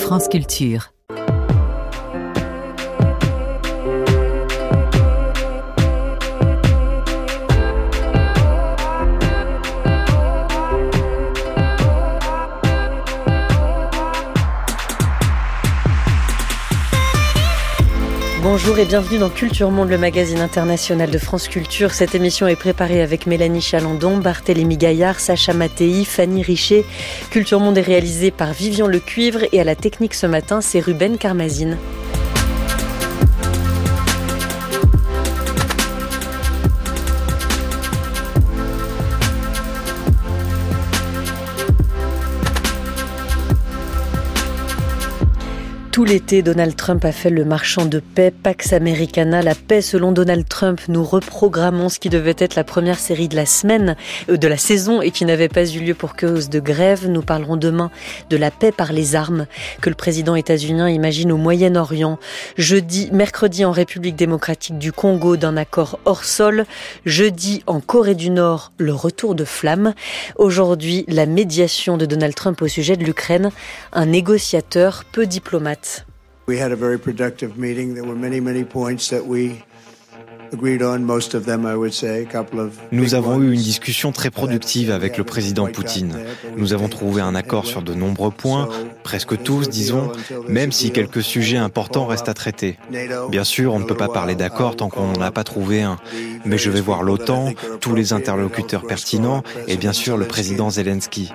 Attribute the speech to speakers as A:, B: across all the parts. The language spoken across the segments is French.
A: France Culture.
B: Bonjour et bienvenue dans Culture Monde, le magazine international de France Culture. Cette émission est préparée avec Mélanie Chalandon, Barthélémy Gaillard, Sacha Mattei, Fanny Richer. Culture Monde est réalisée par Vivian Lecuivre et à la technique ce matin, c'est Ruben Karmazine. Tout l'été, Donald Trump a fait le marchand de paix, Pax Americana, la paix selon Donald Trump. Nous reprogrammons ce qui devait être la première série de la semaine, de la saison et qui n'avait pas eu lieu pour cause de grève. Nous parlerons demain de la paix par les armes que le président états-unien imagine au Moyen-Orient. Mercredi en République démocratique du Congo d'un accord hors sol. Jeudi en Corée du Nord, le retour de flammes. Aujourd'hui, la médiation de Donald Trump au sujet de l'Ukraine. Un négociateur peu diplomate.
C: We had a very productive meeting. There were many points that we agreed on. Most of them, I would say, a couple of.
D: Nous avons eu une discussion très productive avec le président Poutine. Nous avons trouvé un accord sur de nombreux points, presque tous, disons, même si quelques sujets importants restent à traiter. Bien sûr, on ne peut pas parler d'accord tant qu'on n'en a pas trouvé un. Mais je vais voir l'OTAN, tous les interlocuteurs pertinents et bien sûr le président Zelensky.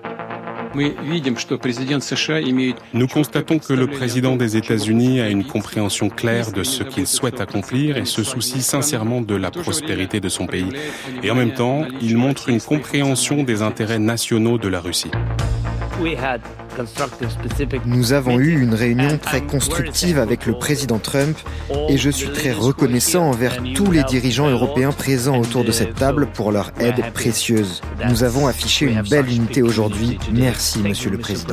E: Nous constatons que le président des États-Unis a une compréhension claire de ce qu'il souhaite accomplir et se soucie sincèrement de la prospérité de son pays. Et en même temps, il montre une compréhension des intérêts nationaux de la Russie.
F: Nous avons eu une réunion très constructive avec le président Trump et je suis très reconnaissant envers tous les dirigeants européens présents autour de cette table pour leur aide précieuse. Nous avons affiché une belle unité aujourd'hui. Merci, Monsieur le Président.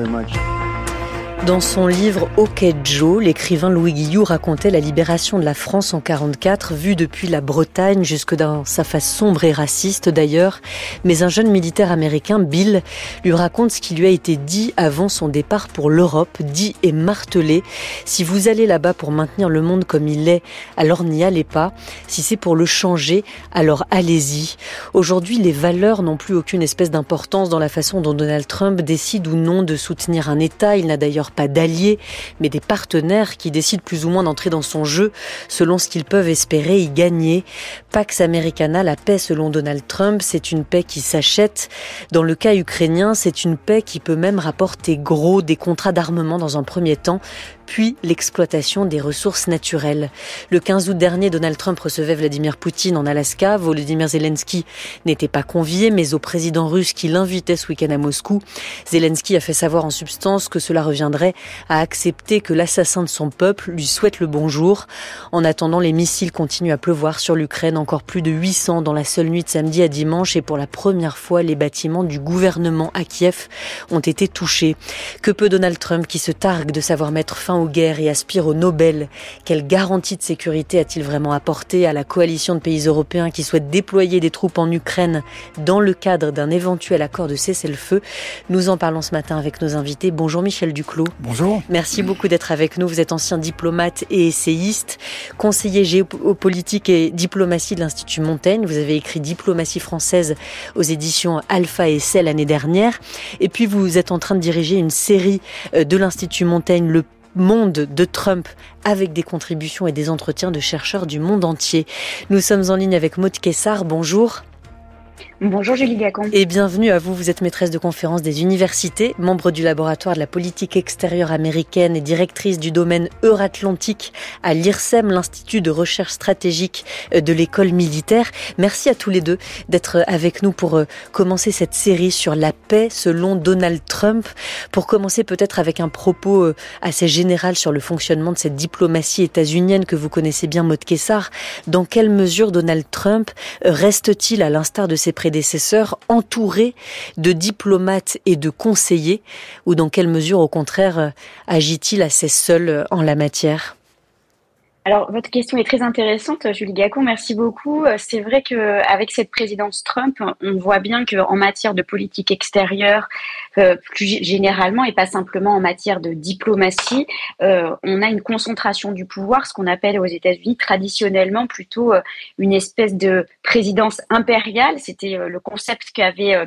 B: Dans son livre « Ok Joe », l'écrivain Louis Guillou racontait la libération de la France en 1944, vue depuis la Bretagne jusque dans sa face sombre et raciste d'ailleurs. Mais un jeune militaire américain, Bill, lui raconte ce qui lui a été dit avant son départ pour l'Europe, dit et martelé. Si vous allez là-bas pour maintenir le monde comme il est, alors n'y allez pas. Si c'est pour le changer, alors allez-y. Aujourd'hui, les valeurs n'ont plus aucune espèce d'importance dans la façon dont Donald Trump décide ou non de soutenir un État. Il n'a d'ailleurs pas d'alliés, mais des partenaires qui décident plus ou moins d'entrer dans son jeu selon ce qu'ils peuvent espérer y gagner. Pax Americana, la paix selon Donald Trump, c'est une paix qui s'achète. Dans le cas ukrainien, c'est une paix qui peut même rapporter gros, des contrats d'armement dans un premier temps, puis l'exploitation des ressources naturelles. Le 15 août dernier, Donald Trump recevait Vladimir Poutine en Alaska. Volodymyr Zelensky n'était pas convié, mais au président russe qui l'invitait ce week-end à Moscou, Zelensky a fait savoir en substance que cela reviendrait à accepter que l'assassin de son peuple lui souhaite le bonjour. En attendant, les missiles continuent à pleuvoir sur l'Ukraine, encore plus de 800 dans la seule nuit de samedi à dimanche, et pour la première fois, les bâtiments du gouvernement à Kiev ont été touchés. Que peut Donald Trump, qui se targue de savoir mettre fin aux guerres et aspire au Nobel? Quelle garantie de sécurité a-t-il vraiment apporté à la coalition de pays européens qui souhaitent déployer des troupes en Ukraine dans le cadre d'un éventuel accord de cessez-le-feu? Nous en parlons ce matin avec nos invités. Bonjour Michel Duclos.
G: Bonjour.
B: Merci beaucoup d'être avec nous. Vous êtes ancien diplomate et essayiste, conseiller géopolitique et diplomatie de l'Institut Montaigne. Vous avez écrit Diplomatie française aux éditions Alpha et Essai l'année dernière. Et puis vous êtes en train de diriger une série de l'Institut Montaigne, Le Monde de Trump, avec des contributions et des entretiens de chercheurs du monde entier. Nous sommes en ligne avec Maud Kessar. Bonjour.
H: Bonjour Julie Gacon.
B: Et bienvenue à vous. Vous êtes maîtresse de conférences des universités, membre du laboratoire de la politique extérieure américaine et directrice du domaine Euratlantique à l'IRSEM, l'Institut de recherche stratégique de l'école militaire. Merci à tous les deux d'être avec nous pour commencer cette série sur la paix selon Donald Trump. Pour commencer peut-être avec un propos assez général sur le fonctionnement de cette diplomatie états-unienne que vous connaissez bien, Maud Kessar. Dans quelle mesure Donald Trump reste-t-il, à l'instar de ses prédécesseurs, entouré de diplomates et de conseillers, ou dans quelle mesure, au contraire, agit-il assez seul en la matière ?
H: Alors, votre question est très intéressante, Julie Gacon, merci beaucoup. C'est vrai qu'avec cette présidence Trump, on voit bien qu'en matière de politique extérieure, plus généralement, et pas simplement en matière de diplomatie, on a une concentration du pouvoir, ce qu'on appelle aux États-Unis traditionnellement plutôt une espèce de présidence impériale. C'était le concept qui avait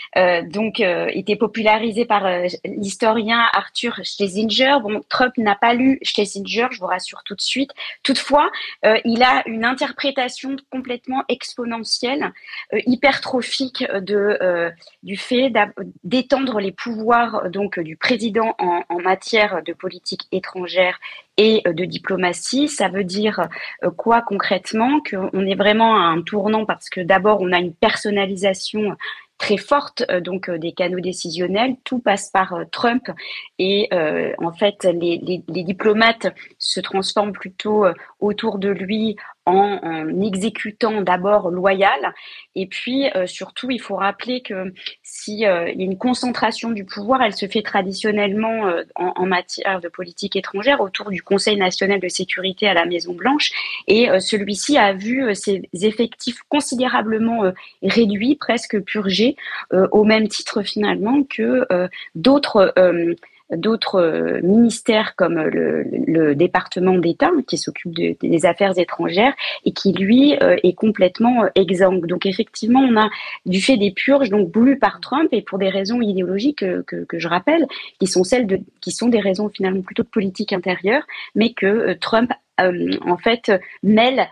H: été popularisé par l'historien Arthur Schlesinger. Bon, Trump n'a pas lu Schlesinger, je vous rassure tout de suite. Toutefois, il a une interprétation complètement exponentielle, hypertrophique du fait d'étendre les pouvoirs donc du président en matière de politique étrangère et de diplomatie. Ça veut dire quoi concrètement? Qu'on est vraiment à un tournant parce que d'abord on a une personnalisation très forte des canaux décisionnels. Tout passe par Trump et en fait les diplomates se transforment plutôt autour de lui en exécutant d'abord loyal. Et puis surtout il faut rappeler que si il y a une concentration du pouvoir, elle se fait traditionnellement en matière de politique étrangère autour du Conseil national de sécurité à la Maison Blanche, et celui-ci a vu ses effectifs considérablement réduits, presque purgés, au même titre finalement que d'autres ministères comme le département d'État qui s'occupe des affaires étrangères et qui lui est complètement exsangue. Donc effectivement, on a du fait des purges donc voulues par Trump et pour des raisons idéologiques que je rappelle, qui sont des raisons finalement plutôt de politique intérieure, mais que Trump en fait mêle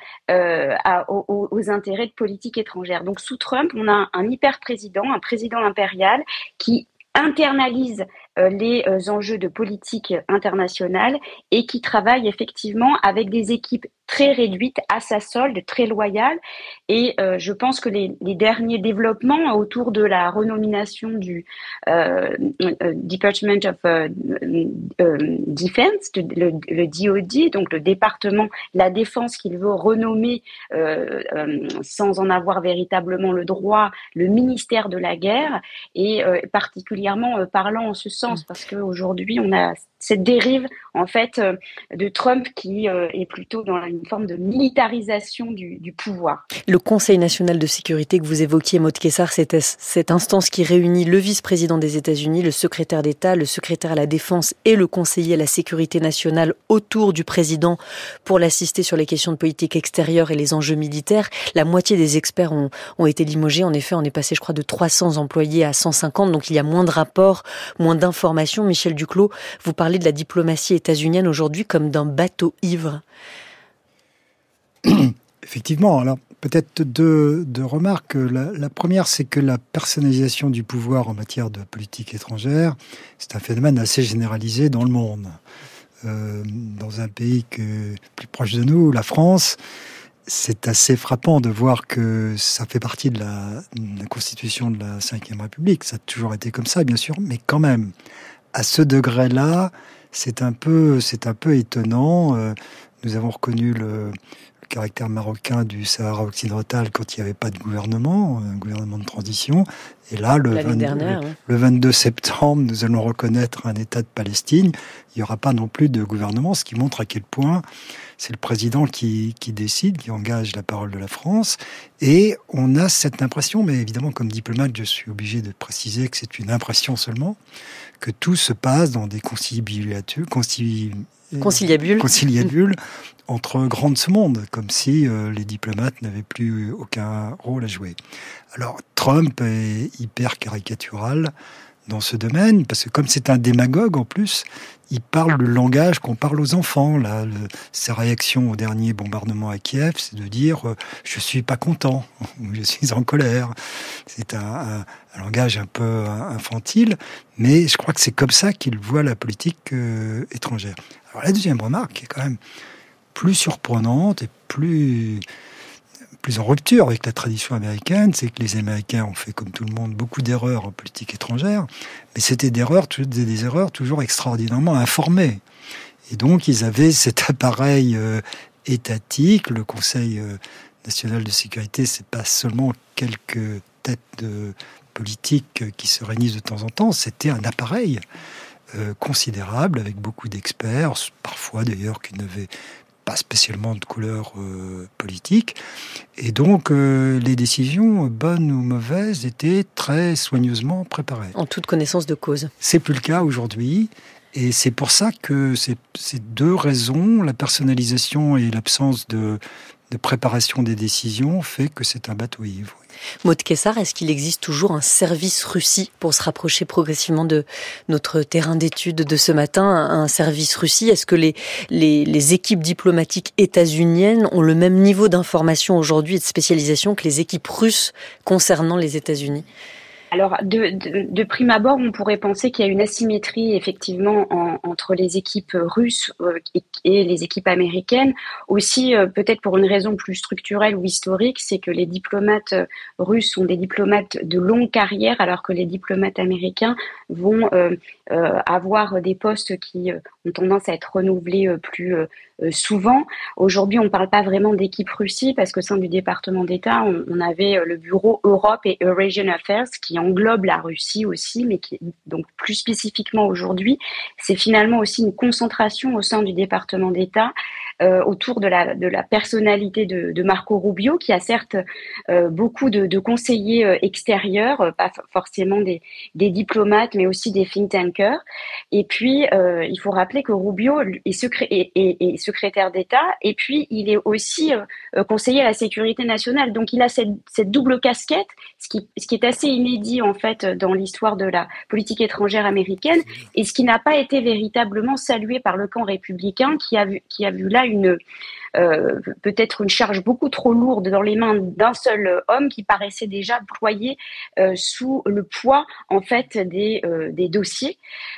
H: aux intérêts de politique étrangère. Donc sous Trump, on a un hyper-président, un président impérial qui internalise les enjeux de politique internationale et qui travaille effectivement avec des équipes très réduites, à sa solde, très loyales. Et je pense que les derniers développements autour de la renomination du Department of Defense, le DOD, donc le département de la défense qu'il veut renommer sans en avoir véritablement le droit, le ministère de la guerre, et particulièrement parlant en ce sens, parce qu'aujourd'hui on a cette dérive en fait de Trump qui est plutôt dans une forme de militarisation du pouvoir.
B: Le Conseil national de sécurité que vous évoquiez, Maud Kessar, c'est cette instance qui réunit le vice-président des États-Unis, le secrétaire d'État, le secrétaire à la défense et le conseiller à la sécurité nationale autour du président pour l'assister sur les questions de politique extérieure et les enjeux militaires. La moitié des experts ont été limogés. En effet, on est passé, je crois, de 300 employés à 150, donc il y a moins de rapports, moins d'informations. Michel Duclos, vous parlez de la diplomatie états-unienne aujourd'hui comme d'un bateau ivre.
A: Effectivement, alors peut-être deux remarques. La première, c'est que la personnalisation du pouvoir en matière de politique étrangère, c'est un phénomène assez généralisé dans le monde. Dans un pays plus proche de nous, la France, c'est assez frappant de voir que ça fait partie de la constitution de la Ve République. Ça a toujours été comme ça, bien sûr, mais quand même, à ce degré-là, c'est un peu étonnant. Nous avons reconnu le caractère marocain du Sahara occidental quand il n'y avait pas de gouvernement, un gouvernement de transition. Et là, le 22 septembre, nous allons reconnaître un État de Palestine. Il n'y aura pas non plus de gouvernement, ce qui montre à quel point c'est le président qui décide, qui engage la parole de la France. Et on a cette impression, mais évidemment, comme diplomate, je suis obligé de préciser que c'est une impression seulement, que tout se passe dans des conciliabules entre grands de ce monde, comme si les diplomates n'avaient plus aucun rôle à jouer. Alors, Trump est hyper caricatural dans ce domaine, parce que comme c'est un démagogue en plus, il parle le langage qu'on parle aux enfants. Là, sa réaction au dernier bombardement à Kiev, c'est de dire « je suis pas content » ou « je suis en colère ». C'est un langage un peu infantile, mais je crois que c'est comme ça qu'il voit la politique étrangère. Alors la deuxième remarque, qui est quand même plus surprenante et plus en rupture avec la tradition américaine, c'est que les Américains ont fait, comme tout le monde, beaucoup d'erreurs en politique étrangère, mais c'était des erreurs toujours extraordinairement informées. Et donc, ils avaient cet appareil étatique. Le Conseil national de sécurité, c'est pas seulement quelques têtes de politique qui se réunissent de temps en temps, c'était un appareil considérable, avec beaucoup d'experts, parfois d'ailleurs qui n'avaient pas spécialement de couleur politique. Et donc, les décisions, bonnes ou mauvaises, étaient très soigneusement préparées.
B: En toute connaissance de cause.
A: C'est plus le cas aujourd'hui. Et c'est pour ça que ces deux raisons, la personnalisation et l'absence de préparation des décisions, fait que c'est un bateau ivre.
B: Maud Kessar, est-ce qu'il existe toujours un service Russie pour se rapprocher progressivement de notre terrain d'étude de ce matin, un service Russie? Est-ce que les équipes diplomatiques états-uniennes ont le même niveau d'information aujourd'hui et de spécialisation que les équipes russes concernant les États-Unis?
H: Alors, de prime abord, on pourrait penser qu'il y a une asymétrie, effectivement, entre les équipes russes et les équipes américaines. Aussi, peut-être pour une raison plus structurelle ou historique, c'est que les diplomates russes sont des diplomates de longue carrière, alors que les diplomates américains vont avoir des postes qui ont tendance à être renouvelés plus souvent. Aujourd'hui, on ne parle pas vraiment d'équipe Russie parce qu'au sein du département d'État, on avait le bureau Europe et Eurasian Affairs qui englobe la Russie aussi, mais qui, donc plus spécifiquement aujourd'hui, c'est finalement aussi une concentration au sein du département d'État autour de la personnalité de Marco Rubio, qui a certes beaucoup de conseillers extérieurs, pas forcément des diplomates, mais aussi des think tankers. Et puis, il faut rappeler que Rubio est secrétaire d'État, et puis il est aussi conseiller à la sécurité nationale. Donc, il a cette double casquette, ce qui est assez inédit en fait dans l'histoire de la politique étrangère américaine, et ce qui n'a pas été véritablement salué par le camp républicain, qui a vu là peut-être une charge beaucoup trop lourde dans les mains d'un seul homme qui paraissait déjà ployé sous le poids en fait des dossiers.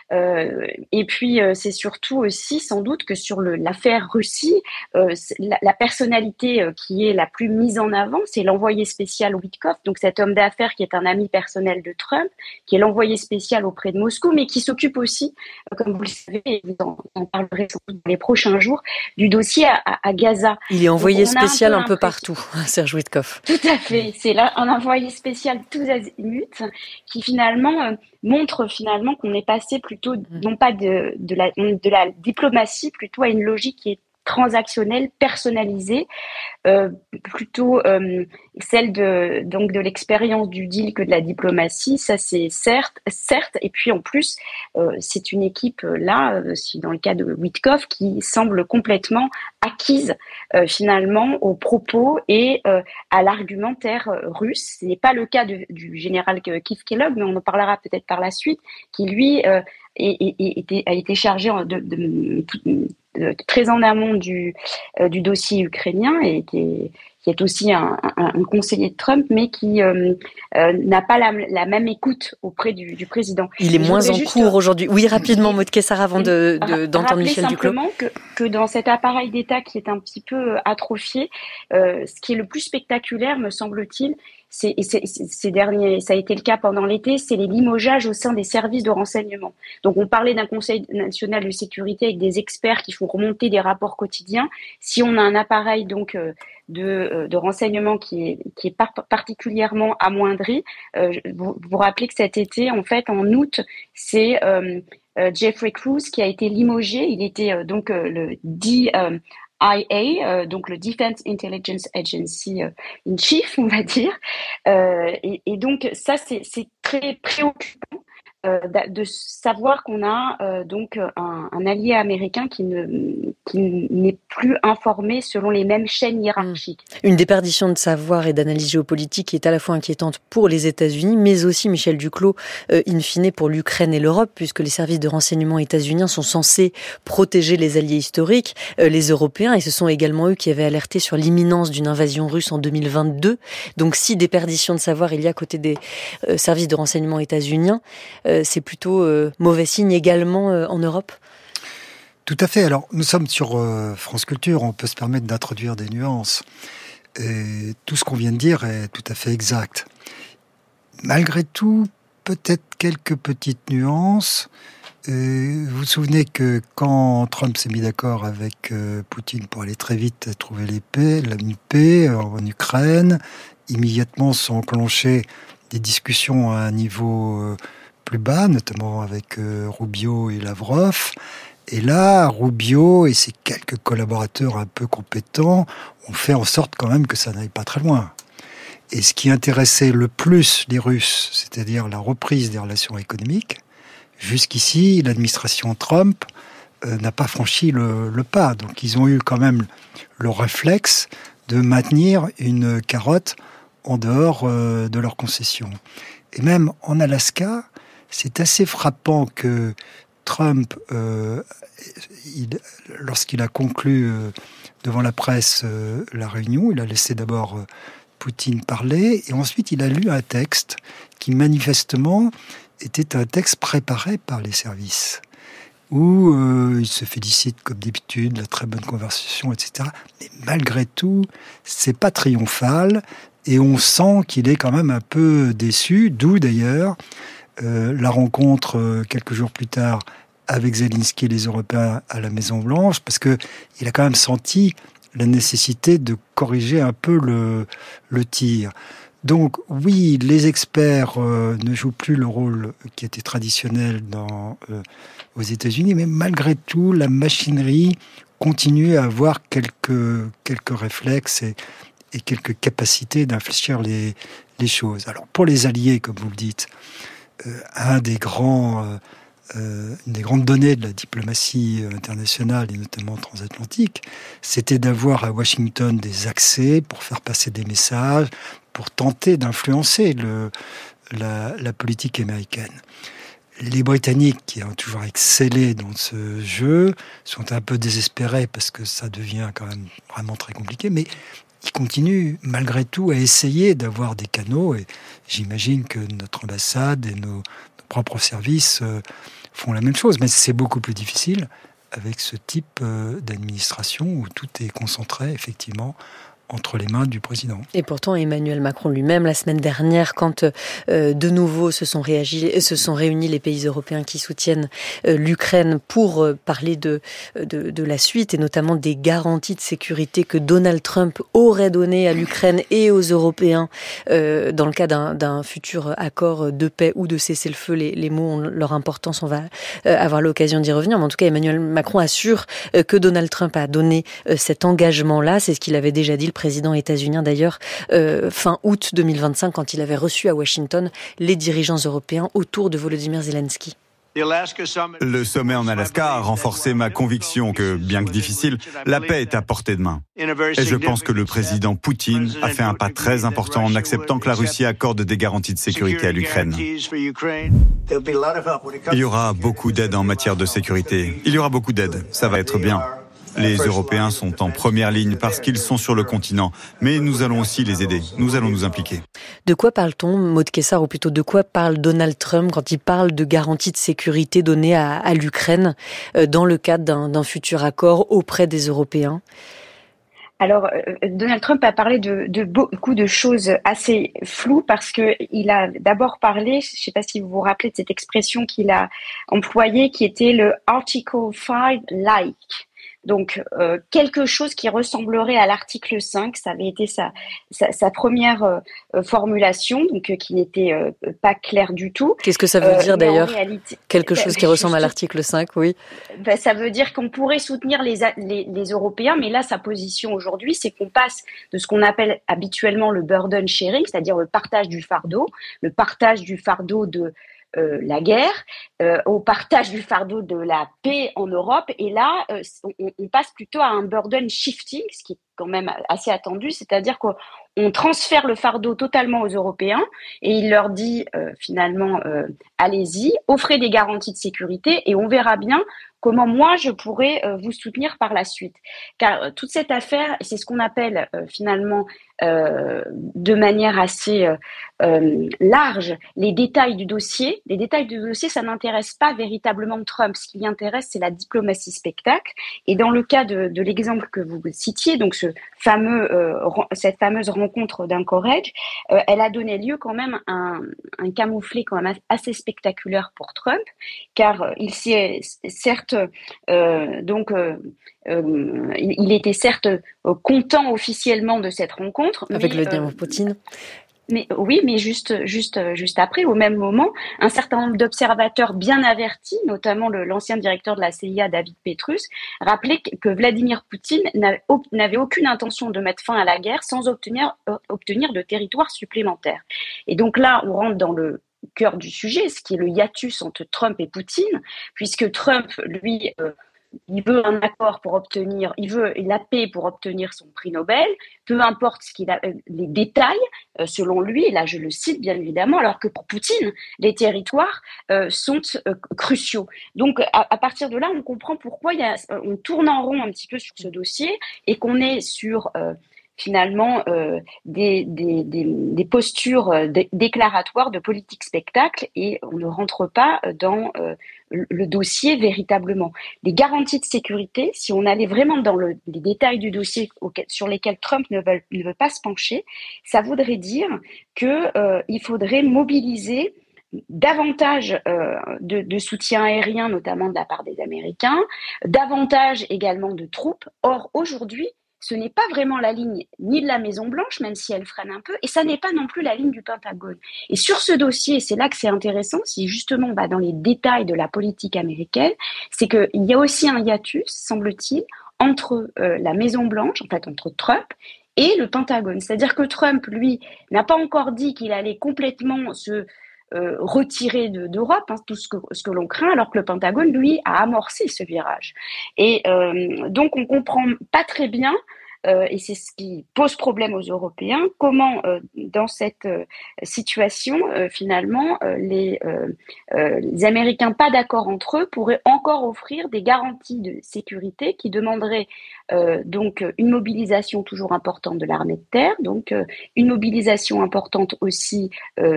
H: Et puis c'est surtout aussi sans doute que sur l'affaire Russie, la personnalité qui est la plus mise en avant, c'est l'envoyé spécial Witkoff, donc cet homme d'affaires qui est un ami personnel de Trump, qui est l'envoyé spécial auprès de Moscou, mais qui s'occupe aussi, comme vous le savez, et vous en parlerez sans doute dans les prochains jours, du dossier à Gaza.
B: Il est envoyé spécial un peu partout, Serge Witkoff.
H: Tout à fait, c'est là un envoyé spécial tous azimuts qui finalement montre finalement qu'on est passé plutôt non pas de la diplomatie plutôt à une logique qui est transactionnelle, personnalisée, plutôt celle de l'expérience du deal que de la diplomatie. Ça c'est certes, et puis en plus c'est une équipe là, si dans le cas de Witkoff, qui semble complètement acquise finalement aux propos et à l'argumentaire russe. Ce n'est pas le cas du général Keith Kellogg, mais on en parlera peut-être par la suite, qui lui a été chargé très en amont du dossier ukrainien et qui est aussi un conseiller de Trump, mais qui n'a pas la même écoute auprès du président.
B: Il est moins en cours aujourd'hui. Oui, rapidement, Maud Kessar, avant d'entendre Michel Duclos.
H: Simplement que dans cet appareil d'État qui est un petit peu atrophié, ce qui est le plus spectaculaire, me semble-t-il, ces derniers, ça a été le cas pendant l'été, c'est les limogeages au sein des services de renseignement. Donc, on parlait d'un Conseil national de sécurité avec des experts qui font remonter des rapports quotidiens. Si on a un appareil donc de renseignement qui est particulièrement amoindri, vous rappelez que cet été, en fait, en août, c'est Jeffrey Cruz qui a été limogé. Il était donc le DIA, donc le Defense Intelligence Agency in Chief, on va dire. Et donc ça, c'est très préoccupant de savoir qu'on a donc un allié américain qui n'est plus informé selon les mêmes chaînes hiérarchiques.
B: Une déperdition de savoir et d'analyse géopolitique qui est à la fois inquiétante pour les États-Unis, mais aussi, Michel Duclos, in fine pour l'Ukraine et l'Europe, puisque les services de renseignement états-uniens sont censés protéger les alliés historiques, les Européens, et ce sont également eux qui avaient alerté sur l'imminence d'une invasion russe en 2022. Donc si déperdition de savoir il y a côté des services de renseignement états-uniens, c'est plutôt mauvais signe également en Europe?
A: Tout à fait. Alors, nous sommes sur France Culture, on peut se permettre d'introduire des nuances. Et tout ce qu'on vient de dire est tout à fait exact. Malgré tout, peut-être quelques petites nuances. Vous vous souvenez que quand Trump s'est mis d'accord avec Poutine pour aller très vite trouver une paix en Ukraine, immédiatement sont enclenchées des discussions à un niveau plus bas, notamment avec Rubio et Lavrov. Et là, Rubio et ses quelques collaborateurs un peu compétents ont fait en sorte quand même que ça n'aille pas très loin. Et ce qui intéressait le plus les Russes, c'est-à-dire la reprise des relations économiques, jusqu'ici, l'administration Trump n'a pas franchi le pas. Donc ils ont eu quand même le réflexe de maintenir une carotte en dehors de leurs concessions. Et même en Alaska, c'est assez frappant que Trump, lorsqu'il a conclu devant la presse la réunion, il a laissé d'abord Poutine parler, et ensuite il a lu un texte qui manifestement était un texte préparé par les services, où il se félicite comme d'habitude de la très bonne conversation, etc. Mais malgré tout, c'est pas triomphal, et on sent qu'il est quand même un peu déçu, d'où d'ailleurs la rencontre quelques jours plus tard avec Zelensky et les Européens à la Maison-Blanche, parce que il a quand même senti la nécessité de corriger un peu le tir. Donc oui, les experts ne jouent plus le rôle qui était traditionnel aux États-Unis, mais malgré tout, la machinerie continue à avoir quelques réflexes et quelques capacités d'infléchir les choses. Alors pour les alliés, comme vous le dites, une des grandes données de la diplomatie internationale et notamment transatlantique, c'était d'avoir à Washington des accès pour faire passer des messages, pour tenter d'influencer la politique américaine. Les Britanniques, qui ont toujours excellé dans ce jeu, sont un peu désespérés parce que ça devient quand même vraiment très compliqué, mais ils continuent malgré tout à essayer d'avoir des canaux, et j'imagine que notre ambassade et nos propres services font la même chose, mais c'est beaucoup plus difficile avec ce type d'administration où tout est concentré effectivement entre les mains du président.
B: Et pourtant, Emmanuel Macron lui-même, la semaine dernière, quand de nouveau se sont réunis les pays européens qui soutiennent l'Ukraine pour parler de la suite et notamment des garanties de sécurité que Donald Trump aurait données à l'Ukraine et aux Européens dans le cas d'un futur accord de paix ou de cessez-le-feu. Les mots ont leur importance, on va avoir l'occasion d'y revenir. Mais en tout cas, Emmanuel Macron assure que Donald Trump a donné cet engagement-là. C'est ce qu'il avait déjà dit, le président états-unien d'ailleurs, fin août 2025, quand il avait reçu à Washington les dirigeants européens autour de Volodymyr Zelensky.
G: Le sommet en Alaska a renforcé ma conviction que, bien que difficile, la paix est à portée de main. Et je pense que le président Poutine a fait un pas très important en acceptant que la Russie accorde des garanties de sécurité à l'Ukraine. Il y aura beaucoup d'aide en matière de sécurité. Il y aura beaucoup d'aide. Ça va être bien. Les Européens sont en première ligne parce qu'ils sont sur le continent. Mais nous allons aussi les aider. Nous allons nous impliquer.
B: De quoi parle-t-on, Maud Kessar, ou plutôt de quoi parle Donald Trump quand il parle de garanties de sécurité données à l'Ukraine dans le cadre d'un futur accord auprès des Européens ?
H: Alors, Donald Trump a parlé de beaucoup de choses assez floues parce que il a d'abord parlé, je ne sais pas si vous vous rappelez de cette expression qu'il a employée, qui était le Article 5-like. Donc, quelque chose qui ressemblerait à l'article 5, ça avait été sa première formulation, donc qui n'était pas claire du tout.
B: Qu'est-ce que ça veut dire d'ailleurs, réalité, quelque chose qui ressemble à l'article 5, oui.
H: Ça veut dire qu'on pourrait soutenir les Européens, mais là, sa position aujourd'hui, c'est qu'on passe de ce qu'on appelle habituellement le burden sharing, c'est-à-dire le partage du fardeau de la guerre, au partage du fardeau de la paix en Europe. Et là, on passe plutôt à un burden shifting, ce qui est quand même assez attendu, c'est-à-dire qu'on transfère le fardeau totalement aux Européens et il leur dit finalement, allez-y, offrez des garanties de sécurité et on verra bien comment moi je pourrais vous soutenir par la suite. Car toute cette affaire, c'est ce qu'on appelle finalement de manière assez large les détails du dossier. Les détails du dossier, ça n'intéresse pas véritablement Trump. Ce qui l'intéresse, c'est la diplomatie spectacle. Et dans le cas de l'exemple que vous citiez, donc cette fameuse rencontre d'Anchorage, elle a donné lieu quand même à un camouflet quand même assez spectaculaire pour Trump, car il s'est certes il était certes content officiellement de cette rencontre.
B: Avec Vladimir Poutine.
H: Mais oui, mais juste après, au même moment, un certain nombre d'observateurs bien avertis, notamment l'ancien directeur de la CIA, David Petrus, rappelaient que Vladimir Poutine n'avait aucune intention de mettre fin à la guerre sans obtenir de territoire supplémentaire. Et donc là, on rentre dans le cœur du sujet, ce qui est le hiatus entre Trump et Poutine, puisque Trump, lui, il veut un accord il veut la paix pour obtenir son prix Nobel, peu importe les détails, selon lui, et là je le cite bien évidemment, alors que pour Poutine, les territoires sont cruciaux. Donc à partir de là, on comprend pourquoi on tourne en rond un petit peu sur ce dossier et qu'on est sur finalement des postures déclaratoires de politique spectacle et on ne rentre pas dans le dossier véritablement. Les garanties de sécurité, si on allait vraiment dans les détails du dossier sur lesquels Trump ne veut pas se pencher, ça voudrait dire qu'il faudrait mobiliser davantage de soutien aérien, notamment de la part des Américains, davantage également de troupes. Or, aujourd'hui, ce n'est pas vraiment la ligne ni de la Maison-Blanche, même si elle freine un peu, et ça n'est pas non plus la ligne du Pentagone. Et sur ce dossier, c'est là que c'est intéressant, si justement on va dans les détails de la politique américaine, c'est qu'il y a aussi un hiatus, semble-t-il, entre la Maison-Blanche, en fait entre Trump et le Pentagone. C'est-à-dire que Trump, lui, n'a pas encore dit qu'il allait complètement se retirer d'Europe, tout ce que l'on craint, alors que le Pentagone, lui, a amorcé ce virage. Et donc, on comprend pas très bien, et c'est ce qui pose problème aux Européens, comment, dans cette situation, finalement, les Américains pas d'accord entre eux pourraient encore offrir des garanties de sécurité qui demanderaient donc une mobilisation toujours importante de l'armée de terre, donc une mobilisation importante aussi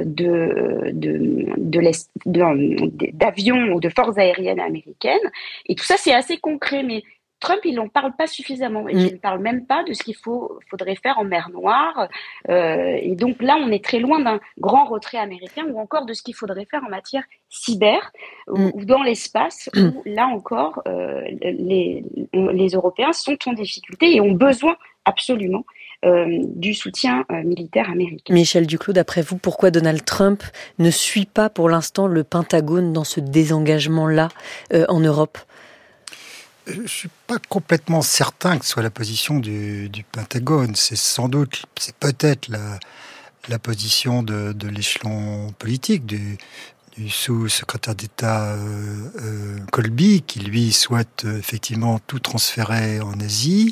H: d'avions ou de forces aériennes américaines. Et tout ça, c'est assez concret, mais Trump, il n'en parle pas suffisamment. Et il ne parle même pas de ce qu'il faudrait faire en mer Noire. Et donc là, on est très loin d'un grand retrait américain ou encore de ce qu'il faudrait faire en matière cyber ou dans l'espace, où là encore, les Européens sont en difficulté et ont besoin absolument du soutien militaire américain.
B: Michel Duclos, d'après vous, pourquoi Donald Trump ne suit pas pour l'instant le Pentagone dans ce désengagement-là en Europe ?
A: Je ne suis pas complètement certain que ce soit la position du Pentagone. C'est peut-être la position de l'échelon politique, du sous-secrétaire d'État Colby, qui lui souhaite effectivement tout transférer en Asie.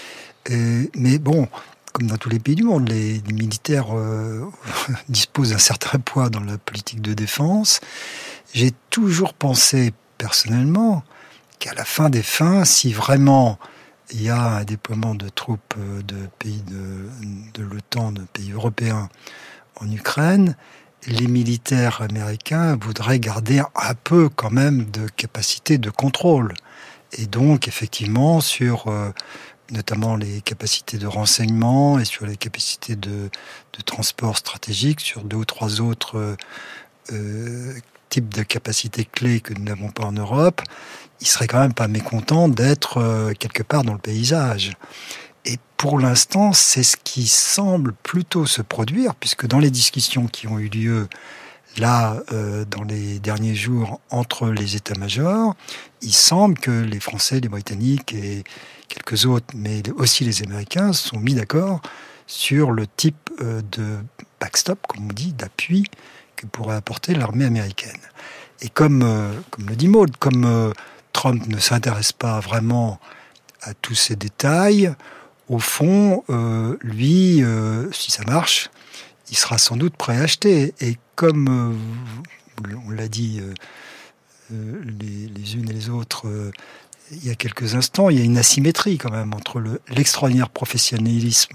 A: Mais bon, comme dans tous les pays du monde, les militaires disposent d'un certain poids dans la politique de défense. J'ai toujours pensé, personnellement, qu'à la fin des fins, si vraiment il y a un déploiement de troupes de pays de l'OTAN, de pays européens en Ukraine, les militaires américains voudraient garder un peu quand même de capacité de contrôle. Et donc, effectivement, sur notamment les capacités de renseignement et sur les capacités de transport stratégique, sur 2 ou 3 autres types de capacités clés que nous n'avons pas en Europe, il serait quand même pas mécontent d'être quelque part dans le paysage. Et pour l'instant, c'est ce qui semble plutôt se produire, puisque dans les discussions qui ont eu lieu là, dans les derniers jours, entre les états-majors, il semble que les Français, les Britanniques et quelques autres, mais aussi les Américains, se sont mis d'accord sur le type de backstop, comme on dit, d'appui que pourrait apporter l'armée américaine. Et comme le dit Maud, comme Trump ne s'intéresse pas vraiment à tous ces détails, au fond, lui, si ça marche, il sera sans doute prêt à acheter. Et comme on l'a dit les unes et les autres il y a quelques instants, il y a une asymétrie quand même entre l'extraordinaire professionnalisme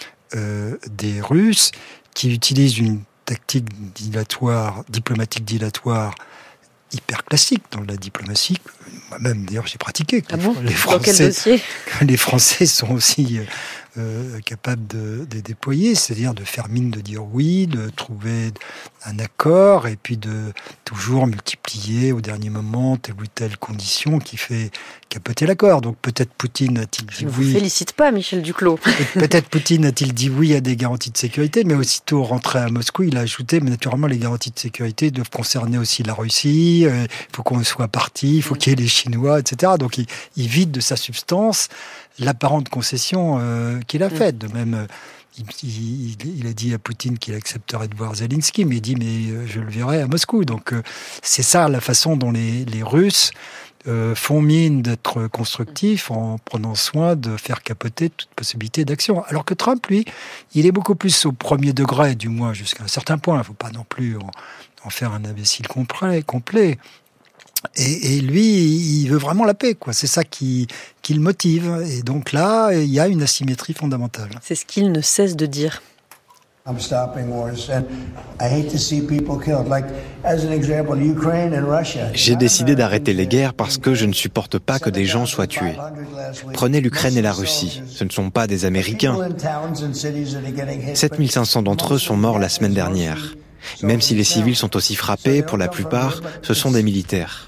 A: des Russes qui utilisent une tactique diplomatique dilatoire hyper classique dans la diplomatie. Moi-même, d'ailleurs, j'ai pratiqué.
B: Les Français,
A: les Français sont aussi capable de déployer, c'est-à-dire de faire mine de dire oui, de trouver un accord et puis de toujours multiplier au dernier moment telle ou telle condition qui fait capoter l'accord. Donc peut-être Poutine a-t-il dit oui.
B: Je ne vous félicite pas, Michel Duclos.
A: Peut-être Poutine a-t-il dit oui à des garanties de sécurité, mais aussitôt rentré à Moscou, il a ajouté, mais naturellement les garanties de sécurité doivent concerner aussi la Russie, il faut qu'on soit parti, il faut qu'il y ait les Chinois, etc. Donc il vide de sa substance l'apparente concession qu'il a faite. De même, il a dit à Poutine qu'il accepterait de voir Zelensky, mais il dit je le verrai à Moscou. Donc c'est ça la façon dont les Russes font mine d'être constructifs en prenant soin de faire capoter toute possibilité d'action. Alors que Trump, lui, il est beaucoup plus au premier degré, du moins jusqu'à un certain point. Il ne faut pas non plus en faire un imbécile complet. Et lui, il veut vraiment la paix, quoi. C'est ça qui le motive. Et donc là, il y a une asymétrie fondamentale.
B: C'est ce qu'il ne cesse de dire.
D: J'ai décidé d'arrêter les guerres parce que je ne supporte pas que des gens soient tués. Prenez l'Ukraine et la Russie. Ce ne sont pas des Américains. 7500 d'entre eux sont morts la semaine dernière. Même si les civils sont aussi frappés, pour la plupart, ce sont des militaires.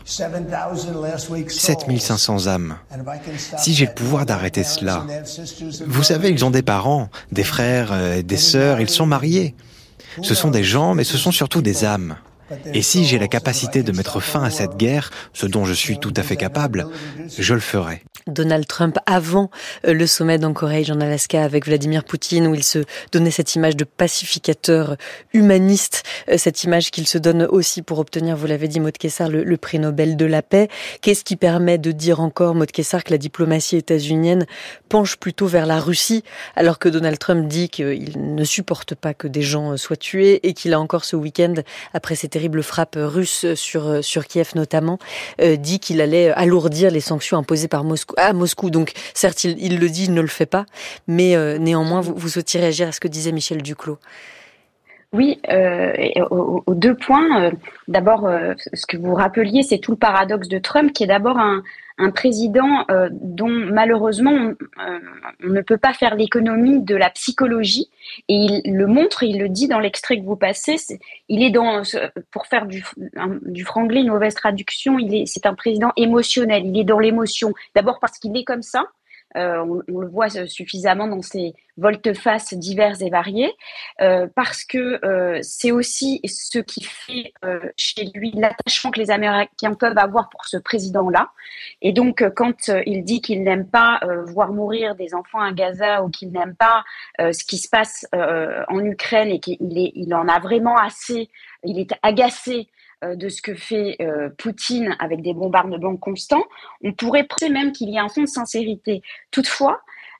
D: 7500 âmes. Si j'ai le pouvoir d'arrêter cela, vous savez, ils ont des parents, des frères, des sœurs, ils sont mariés. Ce sont des gens, mais ce sont surtout des âmes. Et si j'ai la capacité de mettre fin à cette guerre, ce dont je suis tout à fait capable, je le ferai.
B: Donald Trump avant le sommet d'Anchorage en Alaska avec Vladimir Poutine, où il se donnait cette image de pacificateur humaniste, cette image qu'il se donne aussi pour obtenir, vous l'avez dit Maud Kessar, le prix Nobel de la paix. Qu'est-ce qui permet de dire encore, Maud Kessar, que la diplomatie états-unienne penche plutôt vers la Russie, alors que Donald Trump dit qu'il ne supporte pas que des gens soient tués et qu'il a encore ce week-end, après ces terribles frappes russes sur Kiev notamment, dit qu'il allait alourdir les sanctions imposées par Moscou. Donc, certes, il le dit, il ne le fait pas, mais néanmoins, vous souhaitiez réagir à ce que disait Michel Duclos.
H: Oui, aux deux points. D'abord, ce que vous rappeliez, c'est tout le paradoxe de Trump, qui est d'abord un président dont malheureusement on ne peut pas faire l'économie de la psychologie, et il le montre, il le dit dans l'extrait que vous passez. Il est pour faire du franglais une mauvaise traduction, c'est un président émotionnel. Il est dans l'émotion. D'abord parce qu'il est comme ça. On le voit suffisamment dans ses volte-face divers et variés, parce que c'est aussi ce qui fait chez lui l'attachement que les Américains peuvent avoir pour ce président-là. Et donc, quand il dit qu'il n'aime pas voir mourir des enfants à Gaza, ou qu'il n'aime pas ce qui se passe en Ukraine, et qu'il en a vraiment assez, il est agacé de ce que fait Poutine avec des bombardements constants, on pourrait penser même qu'il y a un fond de sincérité. Toutefois,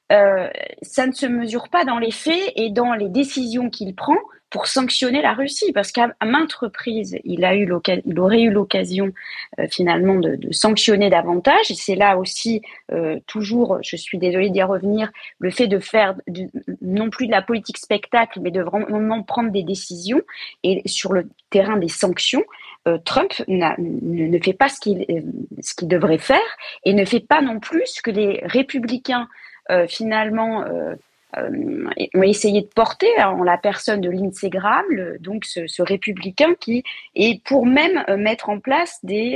H: ça ne se mesure pas dans les faits et dans les décisions qu'il prend pour sanctionner la Russie, parce qu'à maintes reprises, il aurait eu l'occasion finalement de sanctionner davantage. Et c'est là aussi toujours, je suis désolée d'y revenir, le fait de faire non plus de la politique spectacle, mais de vraiment prendre des décisions. Et sur le terrain des sanctions, Trump ne fait pas ce qu'il devrait faire, et ne fait pas non plus ce que les républicains finalement ont essayé de porter en la personne de Lindsey Graham, donc ce républicain qui est pour même mettre en place des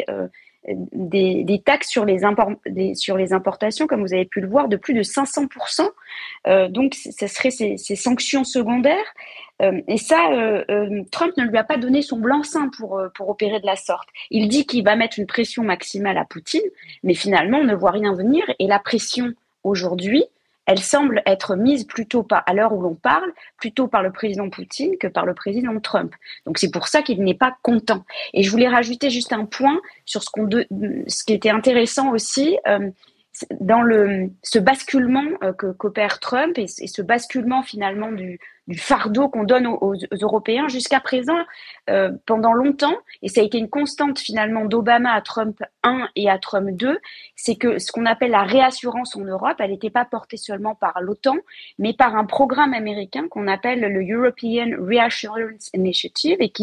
H: taxes sur les importations, comme vous avez pu le voir, de plus de 500%. Donc, ce serait ces sanctions secondaires. Et ça, Trump ne lui a pas donné son blanc-seing pour opérer de la sorte. Il dit qu'il va mettre une pression maximale à Poutine, mais finalement, on ne voit rien venir. Et la pression, aujourd'hui, elle semble être mise plutôt à l'heure où l'on parle, plutôt par le président Poutine que par le président Trump. Donc c'est pour ça qu'il n'est pas content. Et je voulais rajouter juste un point sur ce qui était intéressant aussi, dans ce basculement qu'opère Trump, et ce basculement finalement du fardeau qu'on donne aux Européens jusqu'à présent, pendant longtemps, et ça a été une constante finalement d'Obama à Trump 1 et à Trump 2, c'est que ce qu'on appelle la réassurance en Europe, elle n'était pas portée seulement par l'OTAN, mais par un programme américain qu'on appelle le European Reassurance Initiative, et qui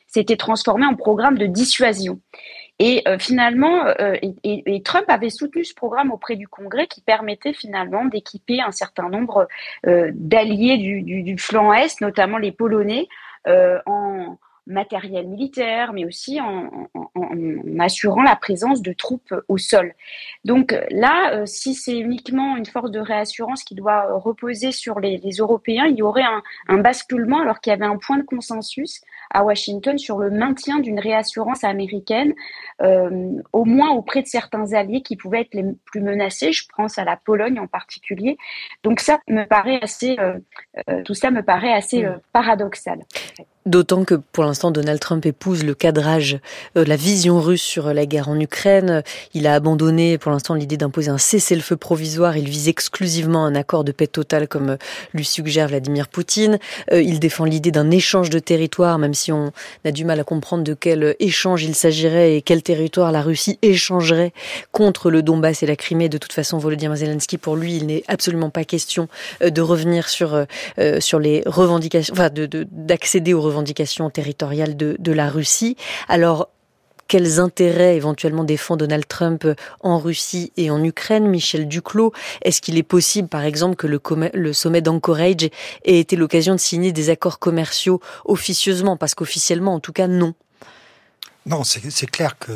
H: s'était transformé en programme de dissuasion. Et finalement, Trump avait soutenu ce programme auprès du Congrès qui permettait finalement d'équiper un certain nombre d'alliés du flanc Est, notamment les Polonais, en matériel militaire, mais aussi en assurant la présence de troupes au sol. Donc là, si c'est uniquement une force de réassurance qui doit reposer sur les Européens, il y aurait un basculement alors qu'il y avait un point de consensus à Washington sur le maintien d'une réassurance américaine, au moins auprès de certains alliés qui pouvaient être les plus menacés. Je pense à la Pologne en particulier. Donc ça me paraît assez, tout ça me paraît assez paradoxal.
B: D'autant que pour l'instant Donald Trump épouse le cadrage, la vision russe sur la guerre en Ukraine. Il a abandonné pour l'instant l'idée d'imposer un cessez-le-feu provisoire. Il vise exclusivement un accord de paix totale comme lui suggère Vladimir Poutine. Il défend l'idée d'un échange de territoire, même si on a du mal à comprendre de quel échange il s'agirait et quel territoire la Russie échangerait contre le Donbass et la Crimée. De toute façon, Volodymyr Zelensky, pour lui, il n'est absolument pas question de revenir sur les revendications, enfin d'accéder aux revendications territoriales de la Russie. Alors, quels intérêts éventuellement défend Donald Trump en Russie et en Ukraine? Michel Duclos, est-ce qu'il est possible, par exemple, que le sommet d'Anchorage ait été l'occasion de signer des accords commerciaux officieusement? Parce qu'officiellement, en tout cas, non.
A: Non, c'est clair que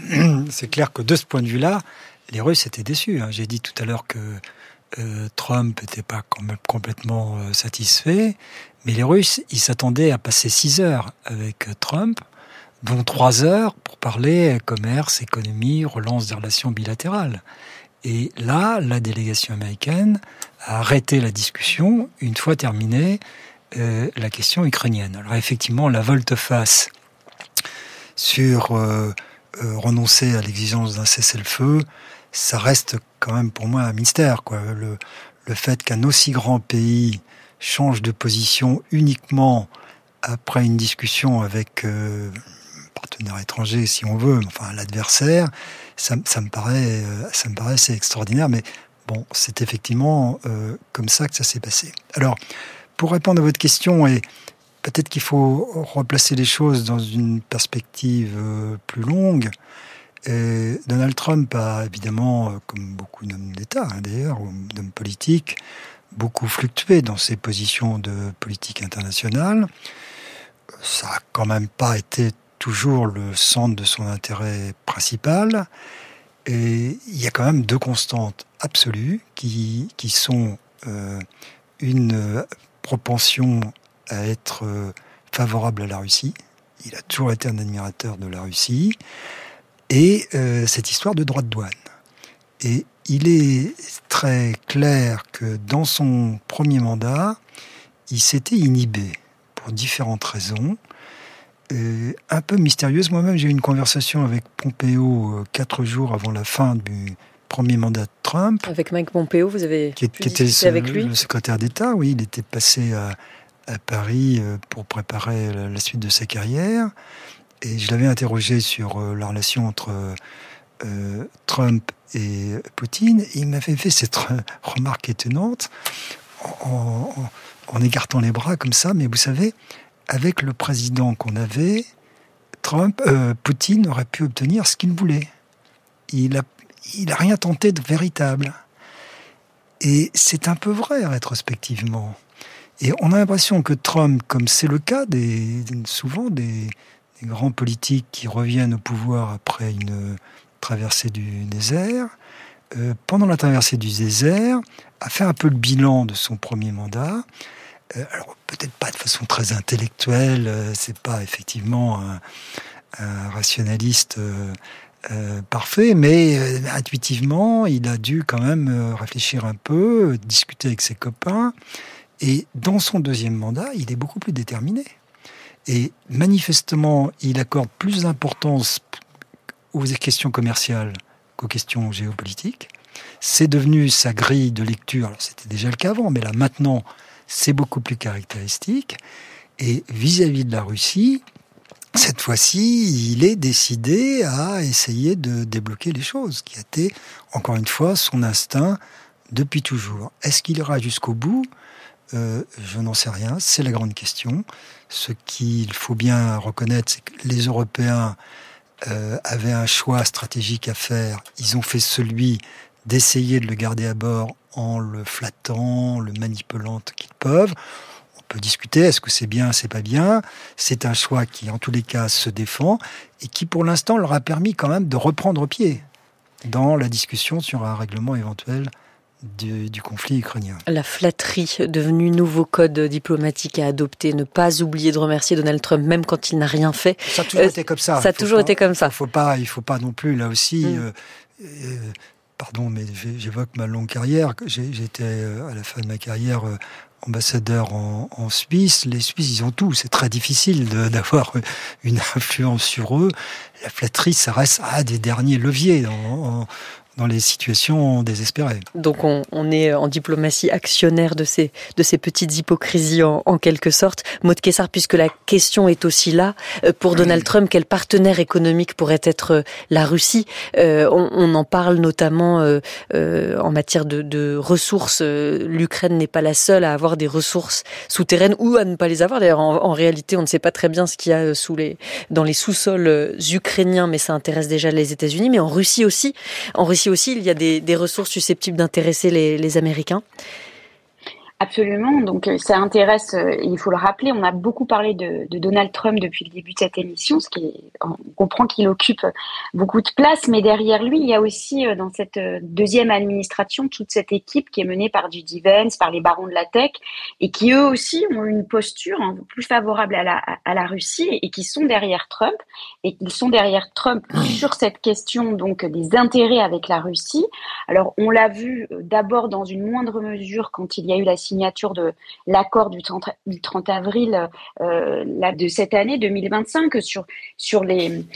A: de ce point de vue-là, les Russes étaient déçus. J'ai dit tout à l'heure que Trump n'était pas complètement satisfait, mais les Russes, ils s'attendaient à passer 6 heures avec Trump, dont 3 heures pour parler commerce, économie, relance des relations bilatérales. Et là, la délégation américaine a arrêté la discussion une fois terminée la question ukrainienne. Alors effectivement, la volte-face sur renoncer à l'exigence d'un cessez-le-feu, ça reste quand même pour moi un mystère, quoi. Le fait qu'un aussi grand pays change de position uniquement après une discussion avec un partenaire étranger, si on veut, enfin l'adversaire, ça me paraît assez extraordinaire. Mais bon, c'est effectivement comme ça que ça s'est passé. Alors, pour répondre à votre question, et peut-être qu'il faut replacer les choses dans une perspective plus longue. Et Donald Trump a évidemment, comme beaucoup d'hommes d'État d'ailleurs, ou d'hommes politiques, beaucoup fluctué dans ses positions de politique internationale. Ça n'a quand même pas été toujours le centre de son intérêt principal. Et il y a quand même 2 constantes absolues qui sont une propension à être favorable à la Russie. Il a toujours été un admirateur de la Russie. Et cette histoire de droits de douane. Et il est très clair que dans son premier mandat, il s'était inhibé pour différentes raisons, un peu mystérieuses. Moi-même, j'ai eu une conversation avec Pompeo 4 jours avant la fin du premier mandat de Trump.
B: Avec Mike Pompeo, vous avez
A: qui était
B: avec lui? Le
A: secrétaire d'État, oui. Il était passé à Paris pour préparer la suite de sa carrière. Et je l'avais interrogé sur la relation entre Trump et Poutine. Et il m'avait fait cette remarque étonnante en écartant les bras comme ça. Mais vous savez, avec le président qu'on avait, Poutine aurait pu obtenir ce qu'il voulait. Il a rien tenté de véritable. Et c'est un peu vrai rétrospectivement. Et on a l'impression que Trump, comme c'est le cas souvent des grands politiques qui reviennent au pouvoir après une traversée du désert, pendant la traversée du désert, a fait un peu le bilan de son premier mandat. Alors peut-être pas de façon très intellectuelle, c'est pas effectivement un rationaliste parfait, mais intuitivement, il a dû quand même réfléchir un peu, discuter avec ses copains, et dans son deuxième mandat, il est beaucoup plus déterminé. Et manifestement, il accorde plus d'importance aux questions commerciales qu'aux questions géopolitiques. C'est devenu sa grille de lecture. Alors, c'était déjà le cas avant, mais là, maintenant, c'est beaucoup plus caractéristique. Et vis-à-vis de la Russie, cette fois-ci, il est décidé à essayer de débloquer les choses, qui a été, encore une fois, son instinct depuis toujours. Est-ce qu'il ira jusqu'au bout ? Je n'en sais rien, c'est la grande question. Ce qu'il faut bien reconnaître, c'est que les Européens avaient un choix stratégique à faire. Ils ont fait celui d'essayer de le garder à bord en le flattant, le manipulant qu'ils peuvent. On peut discuter, est-ce que c'est bien, c'est pas bien. C'est un choix qui, en tous les cas, se défend et qui, pour l'instant, leur a permis quand même de reprendre pied dans la discussion sur un règlement éventuel du conflit ukrainien.
B: La flatterie, devenue nouveau code diplomatique à adopter. Ne pas oublier de remercier Donald Trump, même quand il n'a rien fait.
A: Ça a toujours été comme ça.
B: Ça a toujours été comme ça.
A: Il faut pas non plus, là aussi... pardon, mais j'évoque ma longue carrière. J'étais, à la fin de ma carrière, ambassadeur en Suisse. Les Suisses, ils ont tout. C'est très difficile d'avoir une influence sur eux. La flatterie, ça reste des derniers leviers dans les situations désespérées.
B: Donc on est en diplomatie actionnaire de ces petites hypocrisies en quelque sorte. Maud Kessar, puisque la question est aussi là, pour Donald Trump, quel partenaire économique pourrait être la Russie ? On en parle notamment en matière de ressources. L'Ukraine n'est pas la seule à avoir des ressources souterraines ou à ne pas les avoir. D'ailleurs, en réalité, on ne sait pas très bien ce qu'il y a dans les sous-sols ukrainiens, mais ça intéresse déjà les États-Unis. Mais en Russie aussi, il y a des ressources susceptibles d'intéresser les Américains.
H: Absolument. Donc, ça intéresse, il faut le rappeler, on a beaucoup parlé de Donald Trump depuis le début de cette émission, on comprend qu'il occupe beaucoup de place, mais derrière lui, il y a aussi, dans cette deuxième administration, toute cette équipe qui est menée par J.D. Vance, par les barons de la tech, et qui eux aussi ont une posture plus favorable à la Russie et qui sont derrière Trump, et qui sont derrière Trump sur cette question, donc, des intérêts avec la Russie. Alors, on l'a vu d'abord dans une moindre mesure quand il y a eu la signature de l'accord du 30 avril de cette année 2025 sur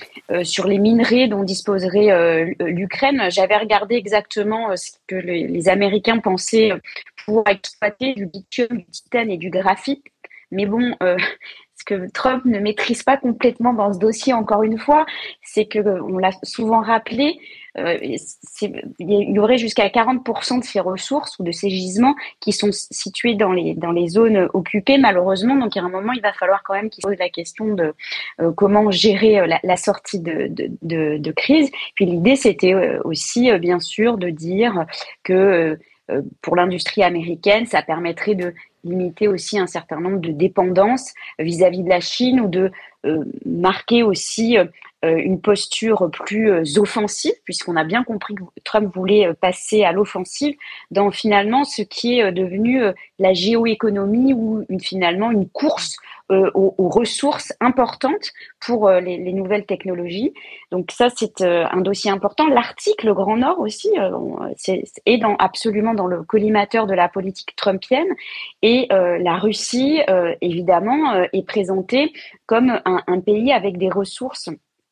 H: les minerais dont disposerait l'Ukraine. J'avais regardé exactement ce que les Américains pensaient pouvoir exploiter du lithium, du titane et du graphite. Mais bon, ce que Trump ne maîtrise pas complètement dans ce dossier, encore une fois, c'est que, on l'a souvent rappelé, il y aurait jusqu'à 40% de ces ressources ou de ces gisements qui sont situés dans les zones occupées, malheureusement. Donc, à un moment, il va falloir quand même qu'il se pose la question de comment gérer la sortie de crise. Puis l'idée, c'était aussi, bien sûr, de dire que pour l'industrie américaine, ça permettrait de limiter aussi un certain nombre de dépendances vis-à-vis de la Chine ou de marquer aussi une posture plus offensive, puisqu'on a bien compris que Trump voulait passer à l'offensive dans finalement ce qui est devenu la géoéconomie ou finalement une course aux ressources importantes pour les nouvelles technologies. Donc ça, c'est un dossier important. L'Arctique, le Grand Nord aussi, est absolument dans le collimateur de la politique trumpienne. Et la Russie, évidemment, est présentée comme un pays avec des ressources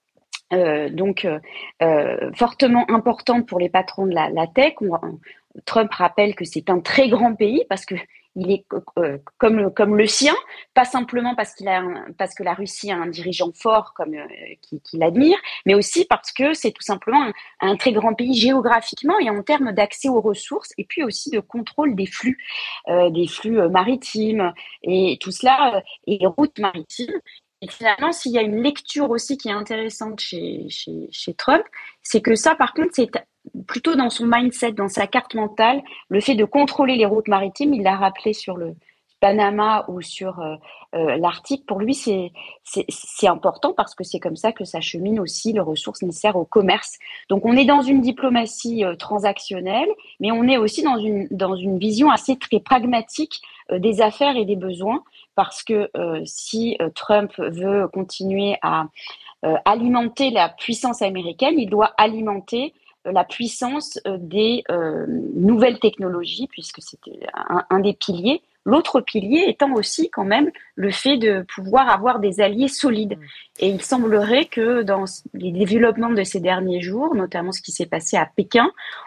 H: fortement importantes pour les patrons de la tech. Trump rappelle que c'est un très grand pays parce que il est comme le sien, pas simplement parce que la Russie a un dirigeant fort qui l'admire, mais aussi parce que c'est tout simplement un très grand pays géographiquement et en termes d'accès aux ressources et puis aussi de contrôle des flux maritimes et tout cela et les routes maritimes. Et finalement, s'il y a une lecture aussi qui est intéressante chez Trump, c'est que ça, par contre, c'est plutôt dans son mindset, dans sa carte mentale, le fait de contrôler les routes maritimes. Il l'a rappelé sur le Panama ou sur l'Arctique. Pour lui, c'est important parce que c'est comme ça que s'achemine aussi les ressources nécessaires au commerce. Donc, on est dans une diplomatie transactionnelle, mais on est aussi dans une vision assez très pragmatique des affaires et des besoins. Parce que si Trump veut continuer à alimenter la puissance américaine, il doit alimenter la puissance des nouvelles technologies, puisque c'était un des piliers. L'autre pilier étant aussi quand même le fait de pouvoir avoir des alliés solides. Et il semblerait que dans les développements de ces derniers jours, notamment ce qui s'est passé à Pékin,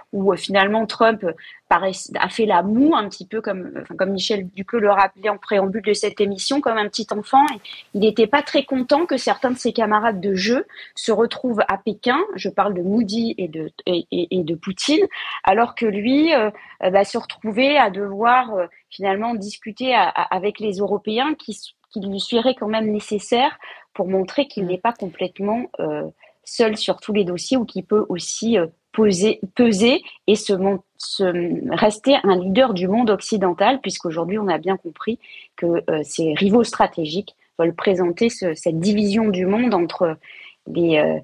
H: où finalement Trump a fait la moue un petit peu comme Michel Duclos le rappelait en préambule de cette émission, comme un petit enfant. Et il n'était pas très content que certains de ses camarades de jeu se retrouvent à Pékin. Je parle de Moody et de Poutine, alors que lui se retrouvait à devoir finalement discuter avec les Européens qui lui seraient quand même nécessaires pour montrer qu'il n'est pas complètement seul sur tous les dossiers ou qu'il peut aussi peser et rester un leader du monde occidental, puisqu'aujourd'hui on a bien compris que ces rivaux stratégiques veulent présenter cette division du monde entre les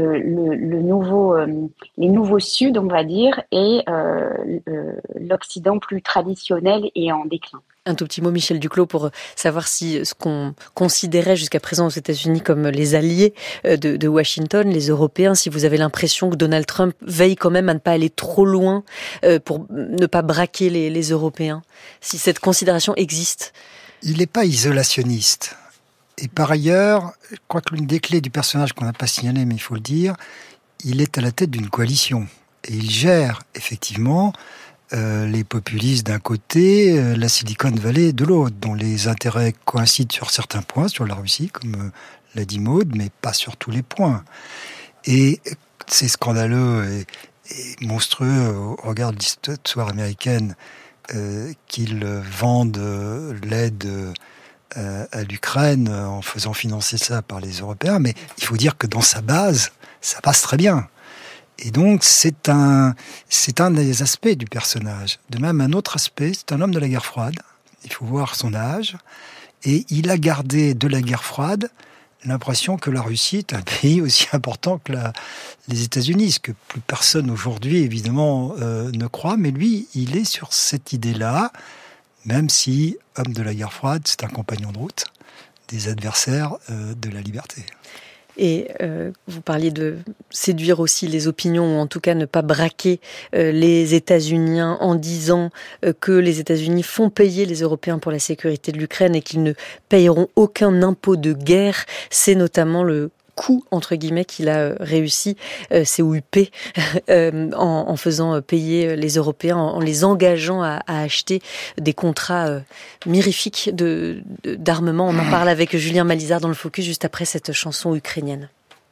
H: nouveaux Sud, on va dire, et l'Occident plus traditionnel et en déclin.
B: Un tout petit mot, Michel Duclos, pour savoir si ce qu'on considérait jusqu'à présent aux États-Unis comme les alliés de Washington, les Européens, si vous avez l'impression que Donald Trump veille quand même à ne pas aller trop loin pour ne pas braquer les Européens, si cette considération existe.
A: Il n'est pas isolationniste. Et par ailleurs, je crois que l'une des clés du personnage qu'on n'a pas signalé, mais il faut le dire, il est à la tête d'une coalition. Et il gère effectivement les populistes d'un côté, la Silicon Valley de l'autre, dont les intérêts coïncident sur certains points, sur la Russie, comme l'a dit Maud, mais pas sur tous les points. Et c'est scandaleux et monstrueux au regard de l'histoire américaine qu'ils vendent l'aide à l'Ukraine en faisant financer ça par les Européens, mais il faut dire que dans sa base, ça passe très bien. Et donc, c'est un des aspects du personnage. De même, un autre aspect, c'est un homme de la guerre froide. Il faut voir son âge. Et il a gardé de la guerre froide l'impression que la Russie est un pays aussi important que les États-Unis, ce que plus personne aujourd'hui, évidemment, ne croit. Mais lui, il est sur cette idée-là, même si, homme de la guerre froide, c'est un compagnon de route des adversaires de la liberté.
B: Et vous parliez de séduire aussi les opinions, ou en tout cas ne pas braquer les États-Unis en disant que les États-Unis font payer les Européens pour la sécurité de l'Ukraine et qu'ils ne payeront aucun impôt de guerre. C'est notamment le coup, entre guillemets, qu'il a réussi, COUP, en faisant payer les Européens, en les engageant à acheter des contrats mirifiques d'armement. On en parle avec Julien Malizard dans le Focus, juste après cette chanson ukrainienne.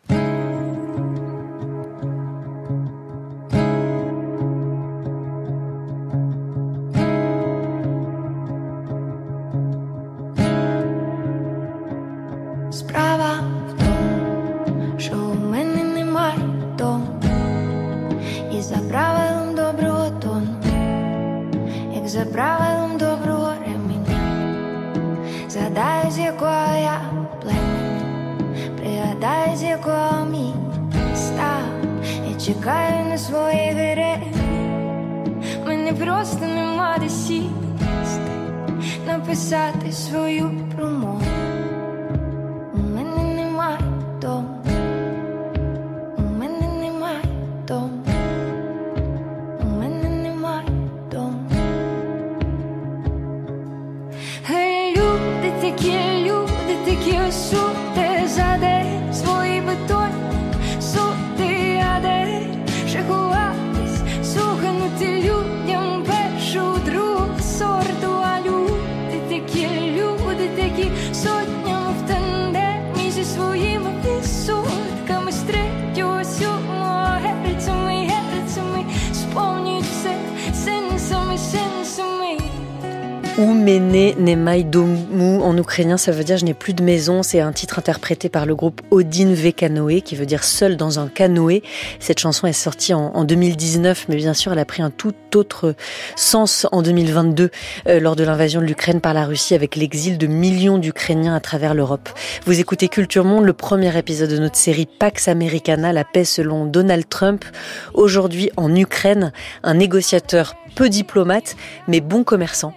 I: За правилом доброго ременя, згадаю, з якого я племені, пригадаю, з якого міста, я чекаю на свої гири. Мені просто нема де сісти, написати свою промову. У мене немає дому, у мене немає дому. Такі осуди за день, свої бетонні суди, а де ще ховатись, слуханути людям першого, другого сорту, а люди такі сотнями в тандемі зі своїми відсотками з третього, сьомого герцями, сповнюють все сенсами.
B: Umene Nemai Domu, en ukrainien, ça veut dire « je n'ai plus de maison ». C'est un titre interprété par le groupe Odin Vekanoe, qui veut dire « seul dans un canoë ». Cette chanson est sortie en 2019, mais bien sûr, elle a pris un tout autre sens en 2022, lors de l'invasion de l'Ukraine par la Russie, avec l'exil de millions d'Ukrainiens à travers l'Europe. Vous écoutez Culture Monde, le premier épisode de notre série Pax Americana, la paix selon Donald Trump. Aujourd'hui, en Ukraine, un négociateur peu diplomate, mais bon commerçant.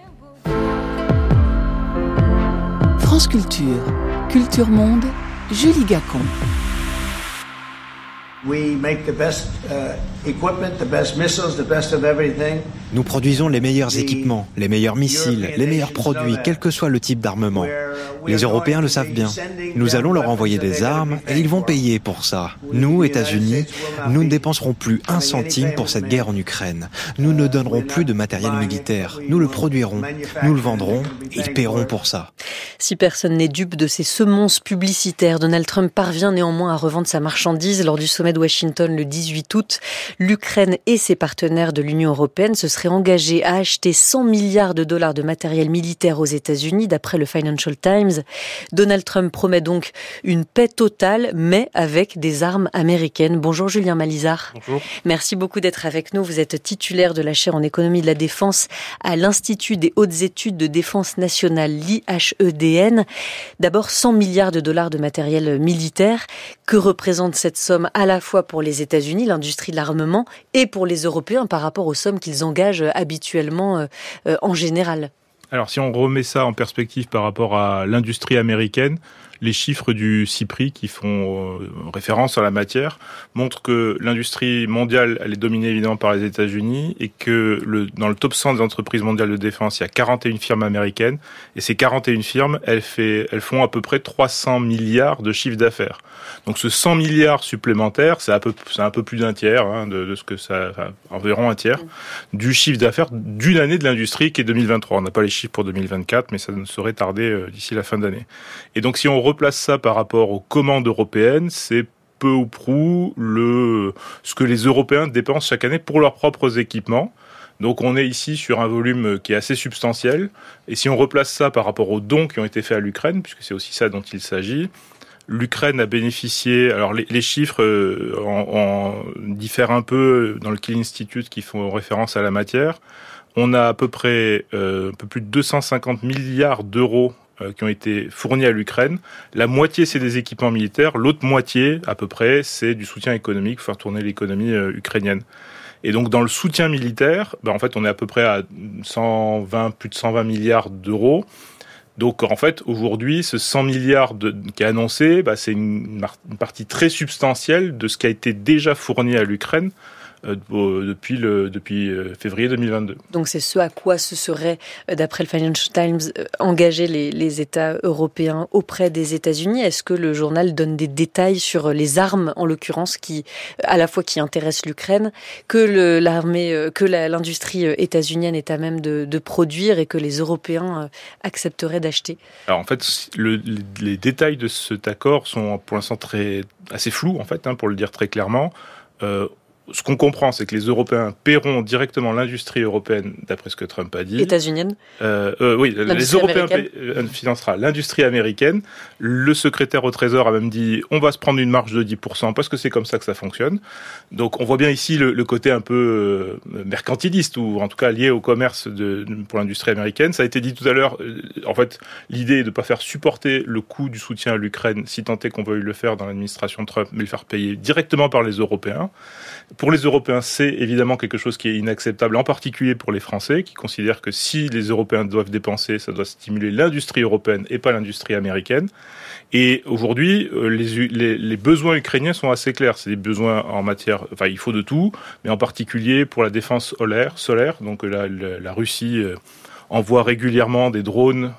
J: France Culture, Culture Monde, Julie Gacon.
C: We make the best
D: Nous produisons les meilleurs équipements, les meilleurs missiles, les meilleurs produits, quel que soit le type d'armement. Les Européens le savent bien. Nous allons leur envoyer des armes et ils vont payer pour ça. Nous, États-Unis, nous ne dépenserons plus un centime pour cette guerre en Ukraine. Nous ne donnerons plus de matériel militaire. Nous le produirons, nous le vendrons et ils paieront pour ça.
B: Si personne n'est dupe de ces semonces publicitaires, Donald Trump parvient néanmoins à revendre sa marchandise. Lors du sommet de Washington le 18 août, l'Ukraine et ses partenaires de l'Union européenne se seraient engagés à acheter 100 milliards de dollars de matériel militaire aux États-Unis, d'après le Financial Times. Donald Trump promet donc une paix totale, mais avec des armes américaines. Bonjour Julien Malizard.
K: Bonjour.
B: Merci beaucoup d'être avec nous. Vous êtes titulaire de la chaire en économie de la défense à l'Institut des hautes études de défense nationale, l'IHEDN. D'abord, 100 milliards de dollars de matériel militaire. Que représente cette somme à la fois pour les États-Unis, l'industrie de l'armement, et pour les Européens par rapport aux sommes qu'ils engagent habituellement en général?
K: Alors, si on remet ça en perspective par rapport à l'industrie américaine, les chiffres du CIPRI qui font référence à la matière montrent que l'industrie mondiale, elle est dominée évidemment par les États-Unis et que dans le top 100 des entreprises mondiales de défense, il y a 41 firmes américaines et ces 41 firmes, elles font à peu près 300 milliards de chiffre d'affaires. Donc ce 100 milliards supplémentaires, c'est un peu plus d'un tiers de ce que ça, enfin, environ un tiers du chiffre d'affaires d'une année de l'industrie qui est 2023. On n'a pas les chiffres pour 2024, mais ça ne saurait tarder d'ici la fin d'année. Et donc si on replace ça par rapport aux commandes européennes, c'est peu ou prou ce que les Européens dépensent chaque année pour leurs propres équipements. Donc on est ici sur un volume qui est assez substantiel. Et si on replace ça par rapport aux dons qui ont été faits à l'Ukraine, puisque c'est aussi ça dont il s'agit, l'Ukraine a bénéficié, alors les chiffres diffèrent un peu dans le Kiel Institute qui font référence à la matière. On a à peu près un peu plus de 250 milliards d'euros qui ont été fournis à l'Ukraine. La moitié, c'est des équipements militaires. L'autre moitié, à peu près, c'est du soutien économique pour faire tourner l'économie ukrainienne. Et donc, dans le soutien militaire, en fait, on est à peu près à plus de 120 milliards d'euros. Donc, en fait, aujourd'hui, ce 100 milliards qui est annoncé, c'est une partie très substantielle de ce qui a été déjà fourni à l'Ukraine depuis février 2022.
B: Donc c'est ce à quoi se seraient, d'après le Financial Times, engagés les États européens auprès des États-Unis. Est-ce que le journal donne des détails sur les armes, en l'occurrence, à la fois qui intéressent l'Ukraine, que l'industrie états-unienne est à même de produire et que les Européens accepteraient d'acheter?
K: Alors en fait, les détails de cet accord sont pour l'instant assez flous, en fait, pour le dire très clairement. Ce qu'on comprend, c'est que les Européens paieront directement l'industrie européenne, d'après ce que Trump a dit.
B: États-unienne.
K: Oui, les Européens financera l'industrie américaine. Le secrétaire au Trésor a même dit on va se prendre une marge de 10% parce que c'est comme ça que ça fonctionne. Donc on voit bien ici le côté un peu mercantiliste ou en tout cas lié au commerce pour l'industrie américaine. Ça a été dit tout à l'heure. En fait, l'idée est de ne pas faire supporter le coût du soutien à l'Ukraine, si tant est qu'on veuille le faire dans l'administration Trump, mais le faire payer directement par les Européens. Pour les Européens, c'est évidemment quelque chose qui est inacceptable, en particulier pour les Français, qui considèrent que si les Européens doivent dépenser, ça doit stimuler l'industrie européenne et pas l'industrie américaine. Et aujourd'hui, les besoins ukrainiens sont assez clairs. C'est des besoins en matière, il faut de tout, mais en particulier pour la défense solaire. Donc la Russie envoie régulièrement des drones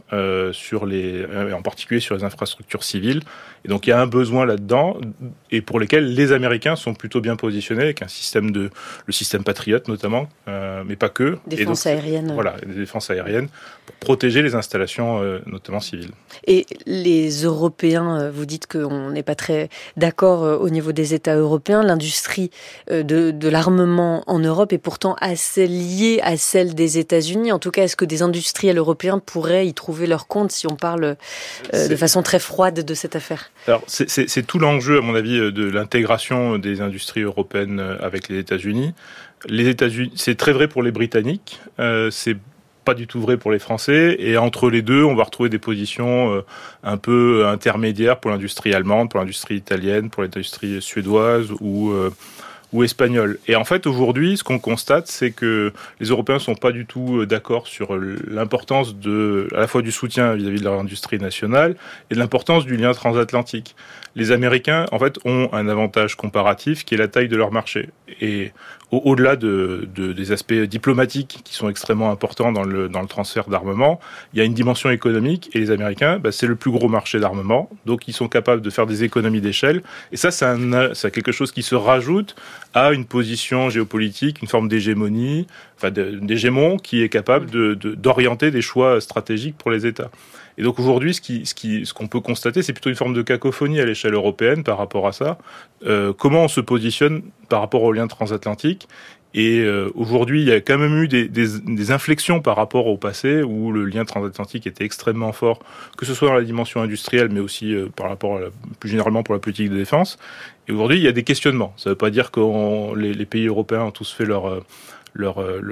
K: en particulier sur les infrastructures civiles. Et donc il y a un besoin là-dedans, et pour lesquels les Américains sont plutôt bien positionnés, avec le système Patriot notamment, mais pas que.
B: Défense aérienne.
K: Voilà, des défenses aériennes, pour protéger les installations, notamment civiles.
B: Et les Européens, vous dites qu'on n'est pas très d'accord au niveau des États européens. L'industrie de l'armement en Europe est pourtant assez liée à celle des États-Unis. En tout cas, est-ce que des industriels européens pourraient y trouver leur compte si on parle de façon très froide de cette affaire?
K: Alors, c'est tout l'enjeu, à mon avis, de l'intégration des industries européennes avec les États-Unis. Les États-Unis, c'est très vrai pour les Britanniques, c'est pas du tout vrai pour les Français, et entre les deux, on va retrouver des positions un peu intermédiaires pour l'industrie allemande, pour l'industrie italienne, pour l'industrie suédoise ou ou espagnol. Et en fait, aujourd'hui, ce qu'on constate, c'est que les Européens ne sont pas du tout d'accord sur l'importance à la fois du soutien vis-à-vis de leur industrie nationale et de l'importance du lien transatlantique. Les Américains, en fait, ont un avantage comparatif qui est la taille de leur marché. Et au-delà des aspects diplomatiques qui sont extrêmement importants dans le transfert d'armement, il y a une dimension économique et les Américains, c'est le plus gros marché d'armement, donc ils sont capables de faire des économies d'échelle. Et ça, c'est quelque chose qui se rajoute à une position géopolitique, une forme d'hégémonie, d'hégémon qui est capable d'orienter des choix stratégiques pour les États. Et donc aujourd'hui, ce qu'on peut constater, c'est plutôt une forme de cacophonie à l'échelle européenne par rapport à ça. Comment on se positionne par rapport aux liens transatlantiques ? Et aujourd'hui, il y a quand même eu des inflexions par rapport au passé où le lien transatlantique était extrêmement fort, que ce soit dans la dimension industrielle, mais aussi par rapport plus généralement pour la politique de défense. Et aujourd'hui, il y a des questionnements. Ça ne veut pas dire que les pays européens ont tous fait il n'y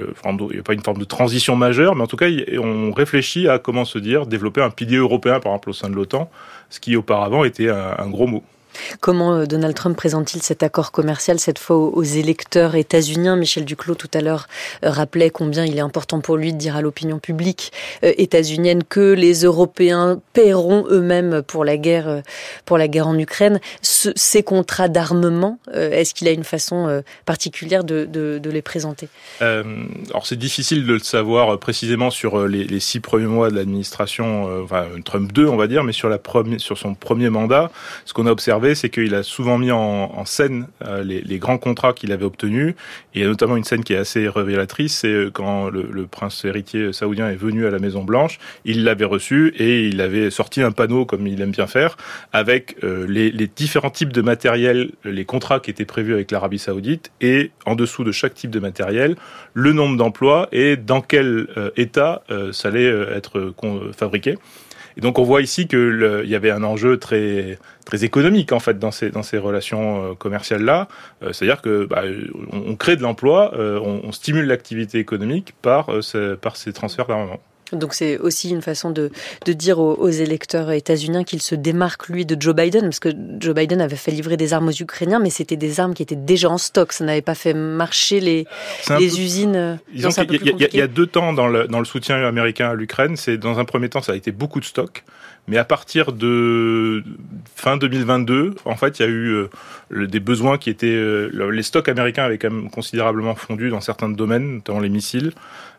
K: a pas une forme de transition majeure, mais en tout cas, on réfléchit à comment développer un pilier européen, par exemple, au sein de l'OTAN, ce qui auparavant était un gros mot.
B: Comment Donald Trump présente-t-il cet accord commercial, cette fois aux électeurs états-uniens ? Michel Duclos, tout à l'heure, rappelait combien il est important pour lui de dire à l'opinion publique états-unienne que les Européens paieront eux-mêmes pour la guerre en Ukraine. Ces contrats d'armement, est-ce qu'il a une façon particulière de les présenter ?
K: Alors c'est difficile de le savoir précisément sur les 6 premiers mois de l'administration Trump 2, on va dire, mais sur son premier mandat, ce qu'on a observé, c'est qu'il a souvent mis en scène les grands contrats qu'il avait obtenus. Et il y a notamment une scène qui est assez révélatrice, c'est quand le prince héritier saoudien est venu à la Maison-Blanche, il l'avait reçu et il avait sorti un panneau, comme il aime bien faire, avec les différents types de matériel, les contrats qui étaient prévus avec l'Arabie Saoudite, et en dessous de chaque type de matériel, le nombre d'emplois et dans quel état ça allait être fabriqué. Et donc on voit ici qu'il y avait un enjeu très très économique en fait dans ces relations commerciales-là. C'est-à-dire que on crée de l'emploi, on stimule l'activité économique par ces transferts d'armement.
B: Donc c'est aussi une façon de dire aux électeurs états-uniens qu'il se démarque, lui, de Joe Biden, parce que Joe Biden avait fait livrer des armes aux Ukrainiens, mais c'était des armes qui étaient déjà en stock. Ça n'avait pas fait marcher les usines.
K: Disons qu'il y a 2 temps dans le soutien américain à l'Ukraine. C'est, dans un premier temps, ça a été beaucoup de stocks. Mais à partir de fin 2022, en fait, il y a eu des besoins qui étaient... les stocks américains avaient quand même considérablement fondu dans certains domaines, notamment les missiles.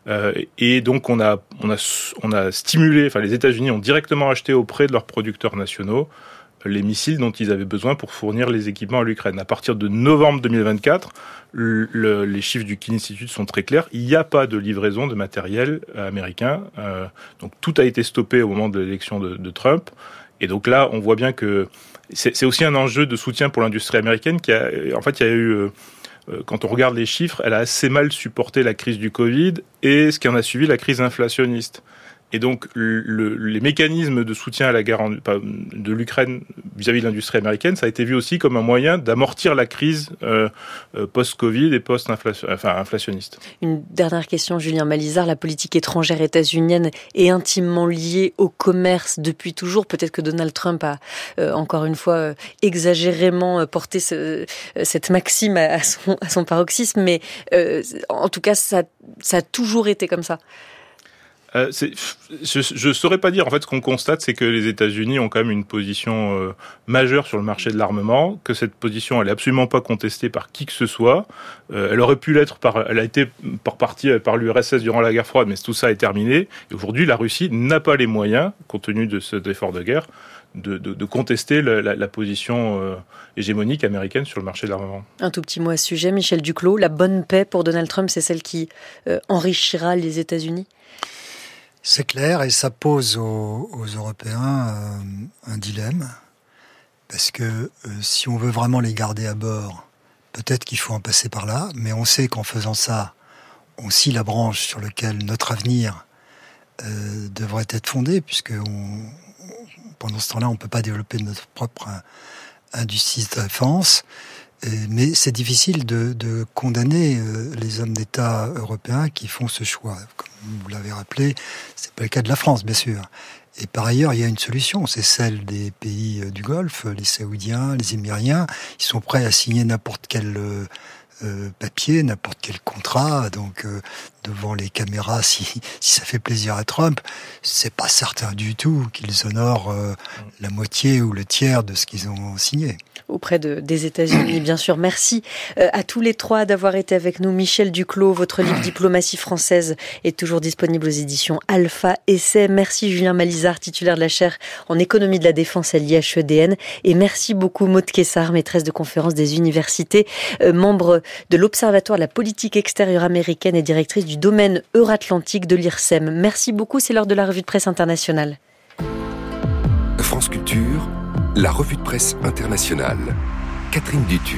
K: Et donc, on a stimulé... les États-Unis ont directement acheté auprès de leurs producteurs nationaux les missiles dont ils avaient besoin pour fournir les équipements à l'Ukraine. À partir de novembre 2024, les chiffres du Kiel Institute sont très clairs. Il n'y a pas de livraison de matériel américain. Donc tout a été stoppé au moment de l'élection de Trump. Et donc là, on voit bien que c'est aussi un enjeu de soutien pour l'industrie américaine il y a eu... Quand on regarde les chiffres, elle a assez mal supporté la crise du Covid et ce qui en a suivi, la crise inflationniste. Et donc, les mécanismes de soutien à la guerre de l'Ukraine vis-à-vis de l'industrie américaine, ça a été vu aussi comme un moyen d'amortir la crise post-Covid et inflationniste.
B: Une dernière question, Julien Malizard. La politique étrangère états-unienne est intimement liée au commerce depuis toujours. Peut-être que Donald Trump a, encore une fois, exagérément porté cette maxime à son paroxysme, mais en tout cas, ça a toujours été comme ça.
K: Je ne saurais pas dire. En fait, ce qu'on constate, c'est que les États-Unis ont quand même une position majeure sur le marché de l'armement, que cette position, elle est absolument pas contestée par qui que ce soit. Elle aurait pu l'être elle a été par partie par l'URSS durant la guerre froide, mais tout ça est terminé. Et aujourd'hui, la Russie n'a pas les moyens, compte tenu de cet effort de guerre, de contester la position hégémonique américaine sur le marché de l'armement.
B: Un tout petit mot à ce sujet, Michel Duclos. La bonne paix pour Donald Trump, c'est celle qui enrichira les États-Unis ?
A: C'est clair, et ça pose aux Européens un dilemme, parce que si on veut vraiment les garder à bord, peut-être qu'il faut en passer par là, mais on sait qu'en faisant ça, on scie la branche sur laquelle notre avenir devrait être fondé, puisque pendant ce temps-là, on ne peut pas développer notre propre industrie de défense. Mais c'est difficile de condamner les hommes d'État européens qui font ce choix. Comme vous l'avez rappelé, c'est pas le cas de la France, bien sûr. Et par ailleurs, il y a une solution, c'est celle des pays du Golfe, les Saoudiens, les Émiriens. Ils sont prêts à signer n'importe quel papier, n'importe quel contrat. Donc, devant les caméras, si ça fait plaisir à Trump, c'est pas certain du tout qu'ils honorent la moitié ou le tiers de ce qu'ils ont signé.
B: Auprès des États-Unis, bien sûr. Merci à tous les trois d'avoir été avec nous. Michel Duclos, votre livre Diplomatie française est toujours disponible aux éditions Alpha Essai. Merci Julien Malizard, titulaire de la chaire en économie de la défense à l'IHEDN. Et merci beaucoup Maud Kessar, maîtresse de conférences des universités, membre de l'Observatoire de la politique extérieure américaine et directrice du domaine euro-atlantique de l'IRSEM. Merci beaucoup, c'est l'heure de la revue de presse internationale.
L: France Culture, la revue de presse internationale. Catherine Dutu.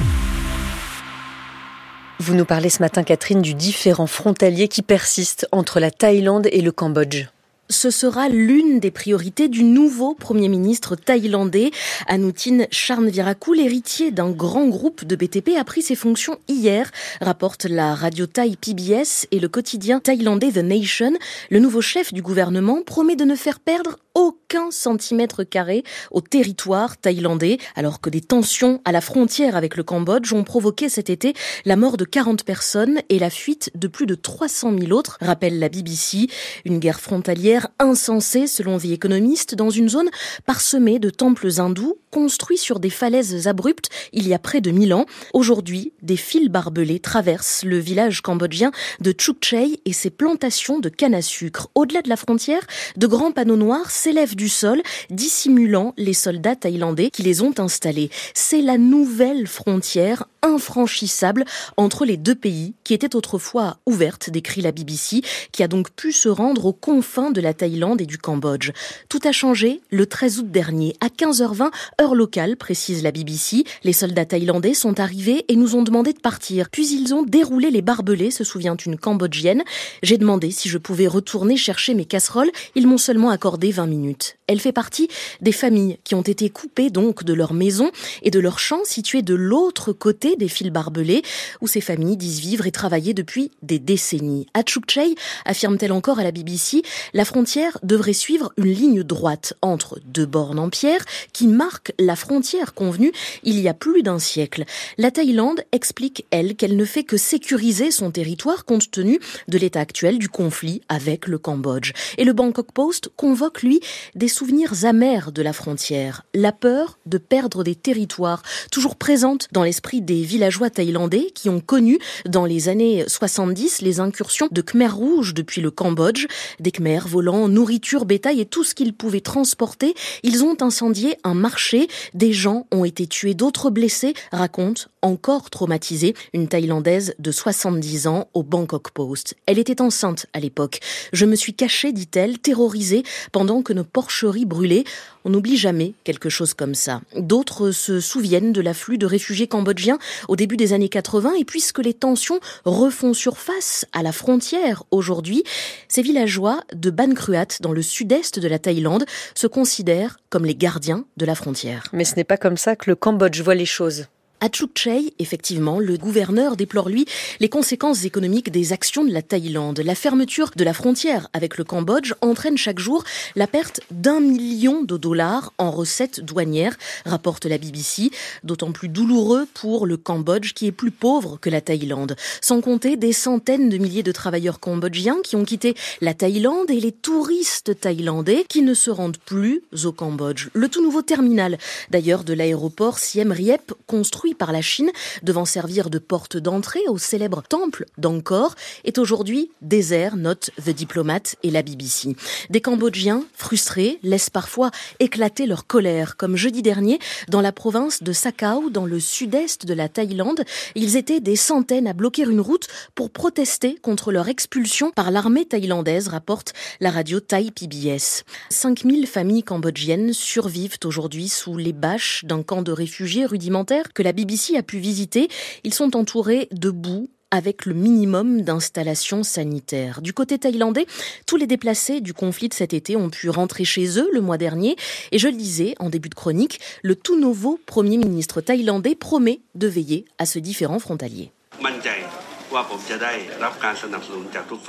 B: Vous nous parlez ce matin, Catherine, du différend frontalier qui persiste entre la Thaïlande et le Cambodge.
M: Ce sera l'une des priorités du nouveau Premier ministre thaïlandais. Anutin Charnvirakul, l'héritier d'un grand groupe de BTP, a pris ses fonctions hier, rapporte la radio thaï PBS et le quotidien thaïlandais The Nation. Le nouveau chef du gouvernement promet de ne faire perdre aucun centimètre carré au territoire thaïlandais, alors que des tensions à la frontière avec le Cambodge ont provoqué cet été la mort de 40 personnes et la fuite de plus de 300 000 autres, rappelle la BBC. Une guerre frontalière insensée, selon The Economist, dans une zone parsemée de temples hindous construits sur des falaises abruptes il y a près de 1000 ans. Aujourd'hui, des fils barbelés traversent le village cambodgien de Chukchey et ses plantations de canne à sucre. Au-delà de la frontière, de grands panneaux noirs s'élèvent du sol, dissimulant les soldats thaïlandais qui les ont installés. C'est la nouvelle frontière infranchissable entre les deux pays qui était autrefois ouverte, décrit la BBC, qui a donc pu se rendre aux confins de la Thaïlande et du Cambodge. Tout a changé le 13 août dernier, à 15h20, heure locale, précise la BBC. Les soldats thaïlandais sont arrivés et nous ont demandé de partir. Puis ils ont déroulé les barbelés, se souvient une Cambodgienne. J'ai demandé si je pouvais retourner chercher mes casseroles. Ils m'ont seulement accordé 20 minutes. Elle fait partie des familles qui ont été coupées donc de leur maison et de leur champ situé de l'autre côté des fils barbelés, où ces familles disent vivre et travailler depuis des décennies. À Chukchey, affirme-t-elle encore à la BBC, la frontière devrait suivre une ligne droite entre deux bornes en pierre qui marquent la frontière convenue il y a plus d'un siècle. La Thaïlande explique, elle, qu'elle ne fait que sécuriser son territoire compte tenu de l'état actuel du conflit avec le Cambodge. Et le Bangkok Post convoque, lui, des souvenirs amers de la frontière. La peur de perdre des territoires, toujours présente dans l'esprit des villageois thaïlandais qui ont connu, dans les années 70, les incursions de Khmers rouges depuis le Cambodge. Des Khmers volant nourriture, bétail et tout ce qu'ils pouvaient transporter. Ils ont incendié un marché. Des gens ont été tués, d'autres blessés, raconte, encore traumatisée, une Thaïlandaise de 70 ans au Bangkok Post. Elle était enceinte à l'époque. Je me suis cachée, dit-elle, terrorisée, pendant que nos porcheries brûlaient. On n'oublie jamais quelque chose comme ça. D'autres se souviennent de l'afflux de réfugiés cambodgiens au début des années 80 et puisque les tensions refont surface à la frontière aujourd'hui, ces villageois de Ban Kruat, dans le sud-est de la Thaïlande, se considèrent comme les gardiens de la frontière.
B: Mais ce n'est pas comme ça que le Cambodge voit les choses.
M: À Chukchey, effectivement, le gouverneur déplore, lui, les conséquences économiques des actions de la Thaïlande. La fermeture de la frontière avec le Cambodge entraîne chaque jour la perte d'1 million de dollars en recettes douanières, rapporte la BBC, d'autant plus douloureux pour le Cambodge qui est plus pauvre que la Thaïlande. Sans compter des centaines de milliers de travailleurs cambodgiens qui ont quitté la Thaïlande et les touristes thaïlandais qui ne se rendent plus au Cambodge. Le tout nouveau terminal, d'ailleurs, de l'aéroport Siem Reap, construit par la Chine, devant servir de porte d'entrée au célèbre temple d'Angkor, est aujourd'hui désert, note The Diplomat et la BBC. Des Cambodgiens frustrés laissent parfois éclater leur colère, comme jeudi dernier dans la province de Sakao, dans le sud-est de la Thaïlande. Ils étaient des centaines à bloquer une route pour protester contre leur expulsion par l'armée thaïlandaise, rapporte la radio thaï PBS. 5000 familles cambodgiennes survivent aujourd'hui sous les bâches d'un camp de réfugiés rudimentaire que la BBC a pu visiter. Ils sont entourés de boue avec le minimum d'installations sanitaires. Du côté thaïlandais, tous les déplacés du conflit de cet été ont pu rentrer chez eux le mois dernier. Et je le disais en début de chronique, le tout nouveau Premier ministre thaïlandais promet de veiller à ce différend frontalier.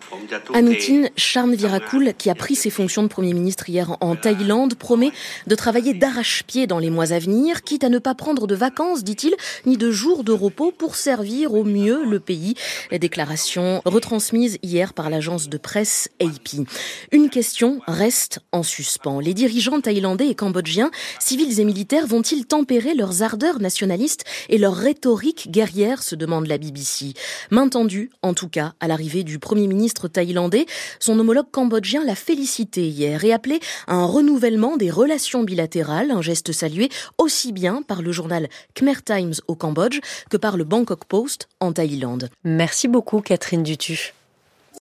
M: Anutin Charnvirakul, qui a pris ses fonctions de Premier ministre hier en Thaïlande, promet de travailler d'arrache-pied dans les mois à venir, quitte à ne pas prendre de vacances, dit-il, ni de jours de repos pour servir au mieux le pays. La déclaration retransmise hier par l'agence de presse AP. Une question reste en suspens. Les dirigeants thaïlandais et cambodgiens, civils et militaires, vont-ils tempérer leurs ardeurs nationalistes et leur rhétorique guerrière, se demande la BBC. Main tendue, en tout cas, à l'arrivée du Premier ministre thaïlandais. Son homologue cambodgien l'a félicité hier et appelé à un renouvellement des relations bilatérales, un geste salué aussi bien par le journal Khmer Times au Cambodge que par le Bangkok Post en Thaïlande.
B: Merci beaucoup Catherine Dutu.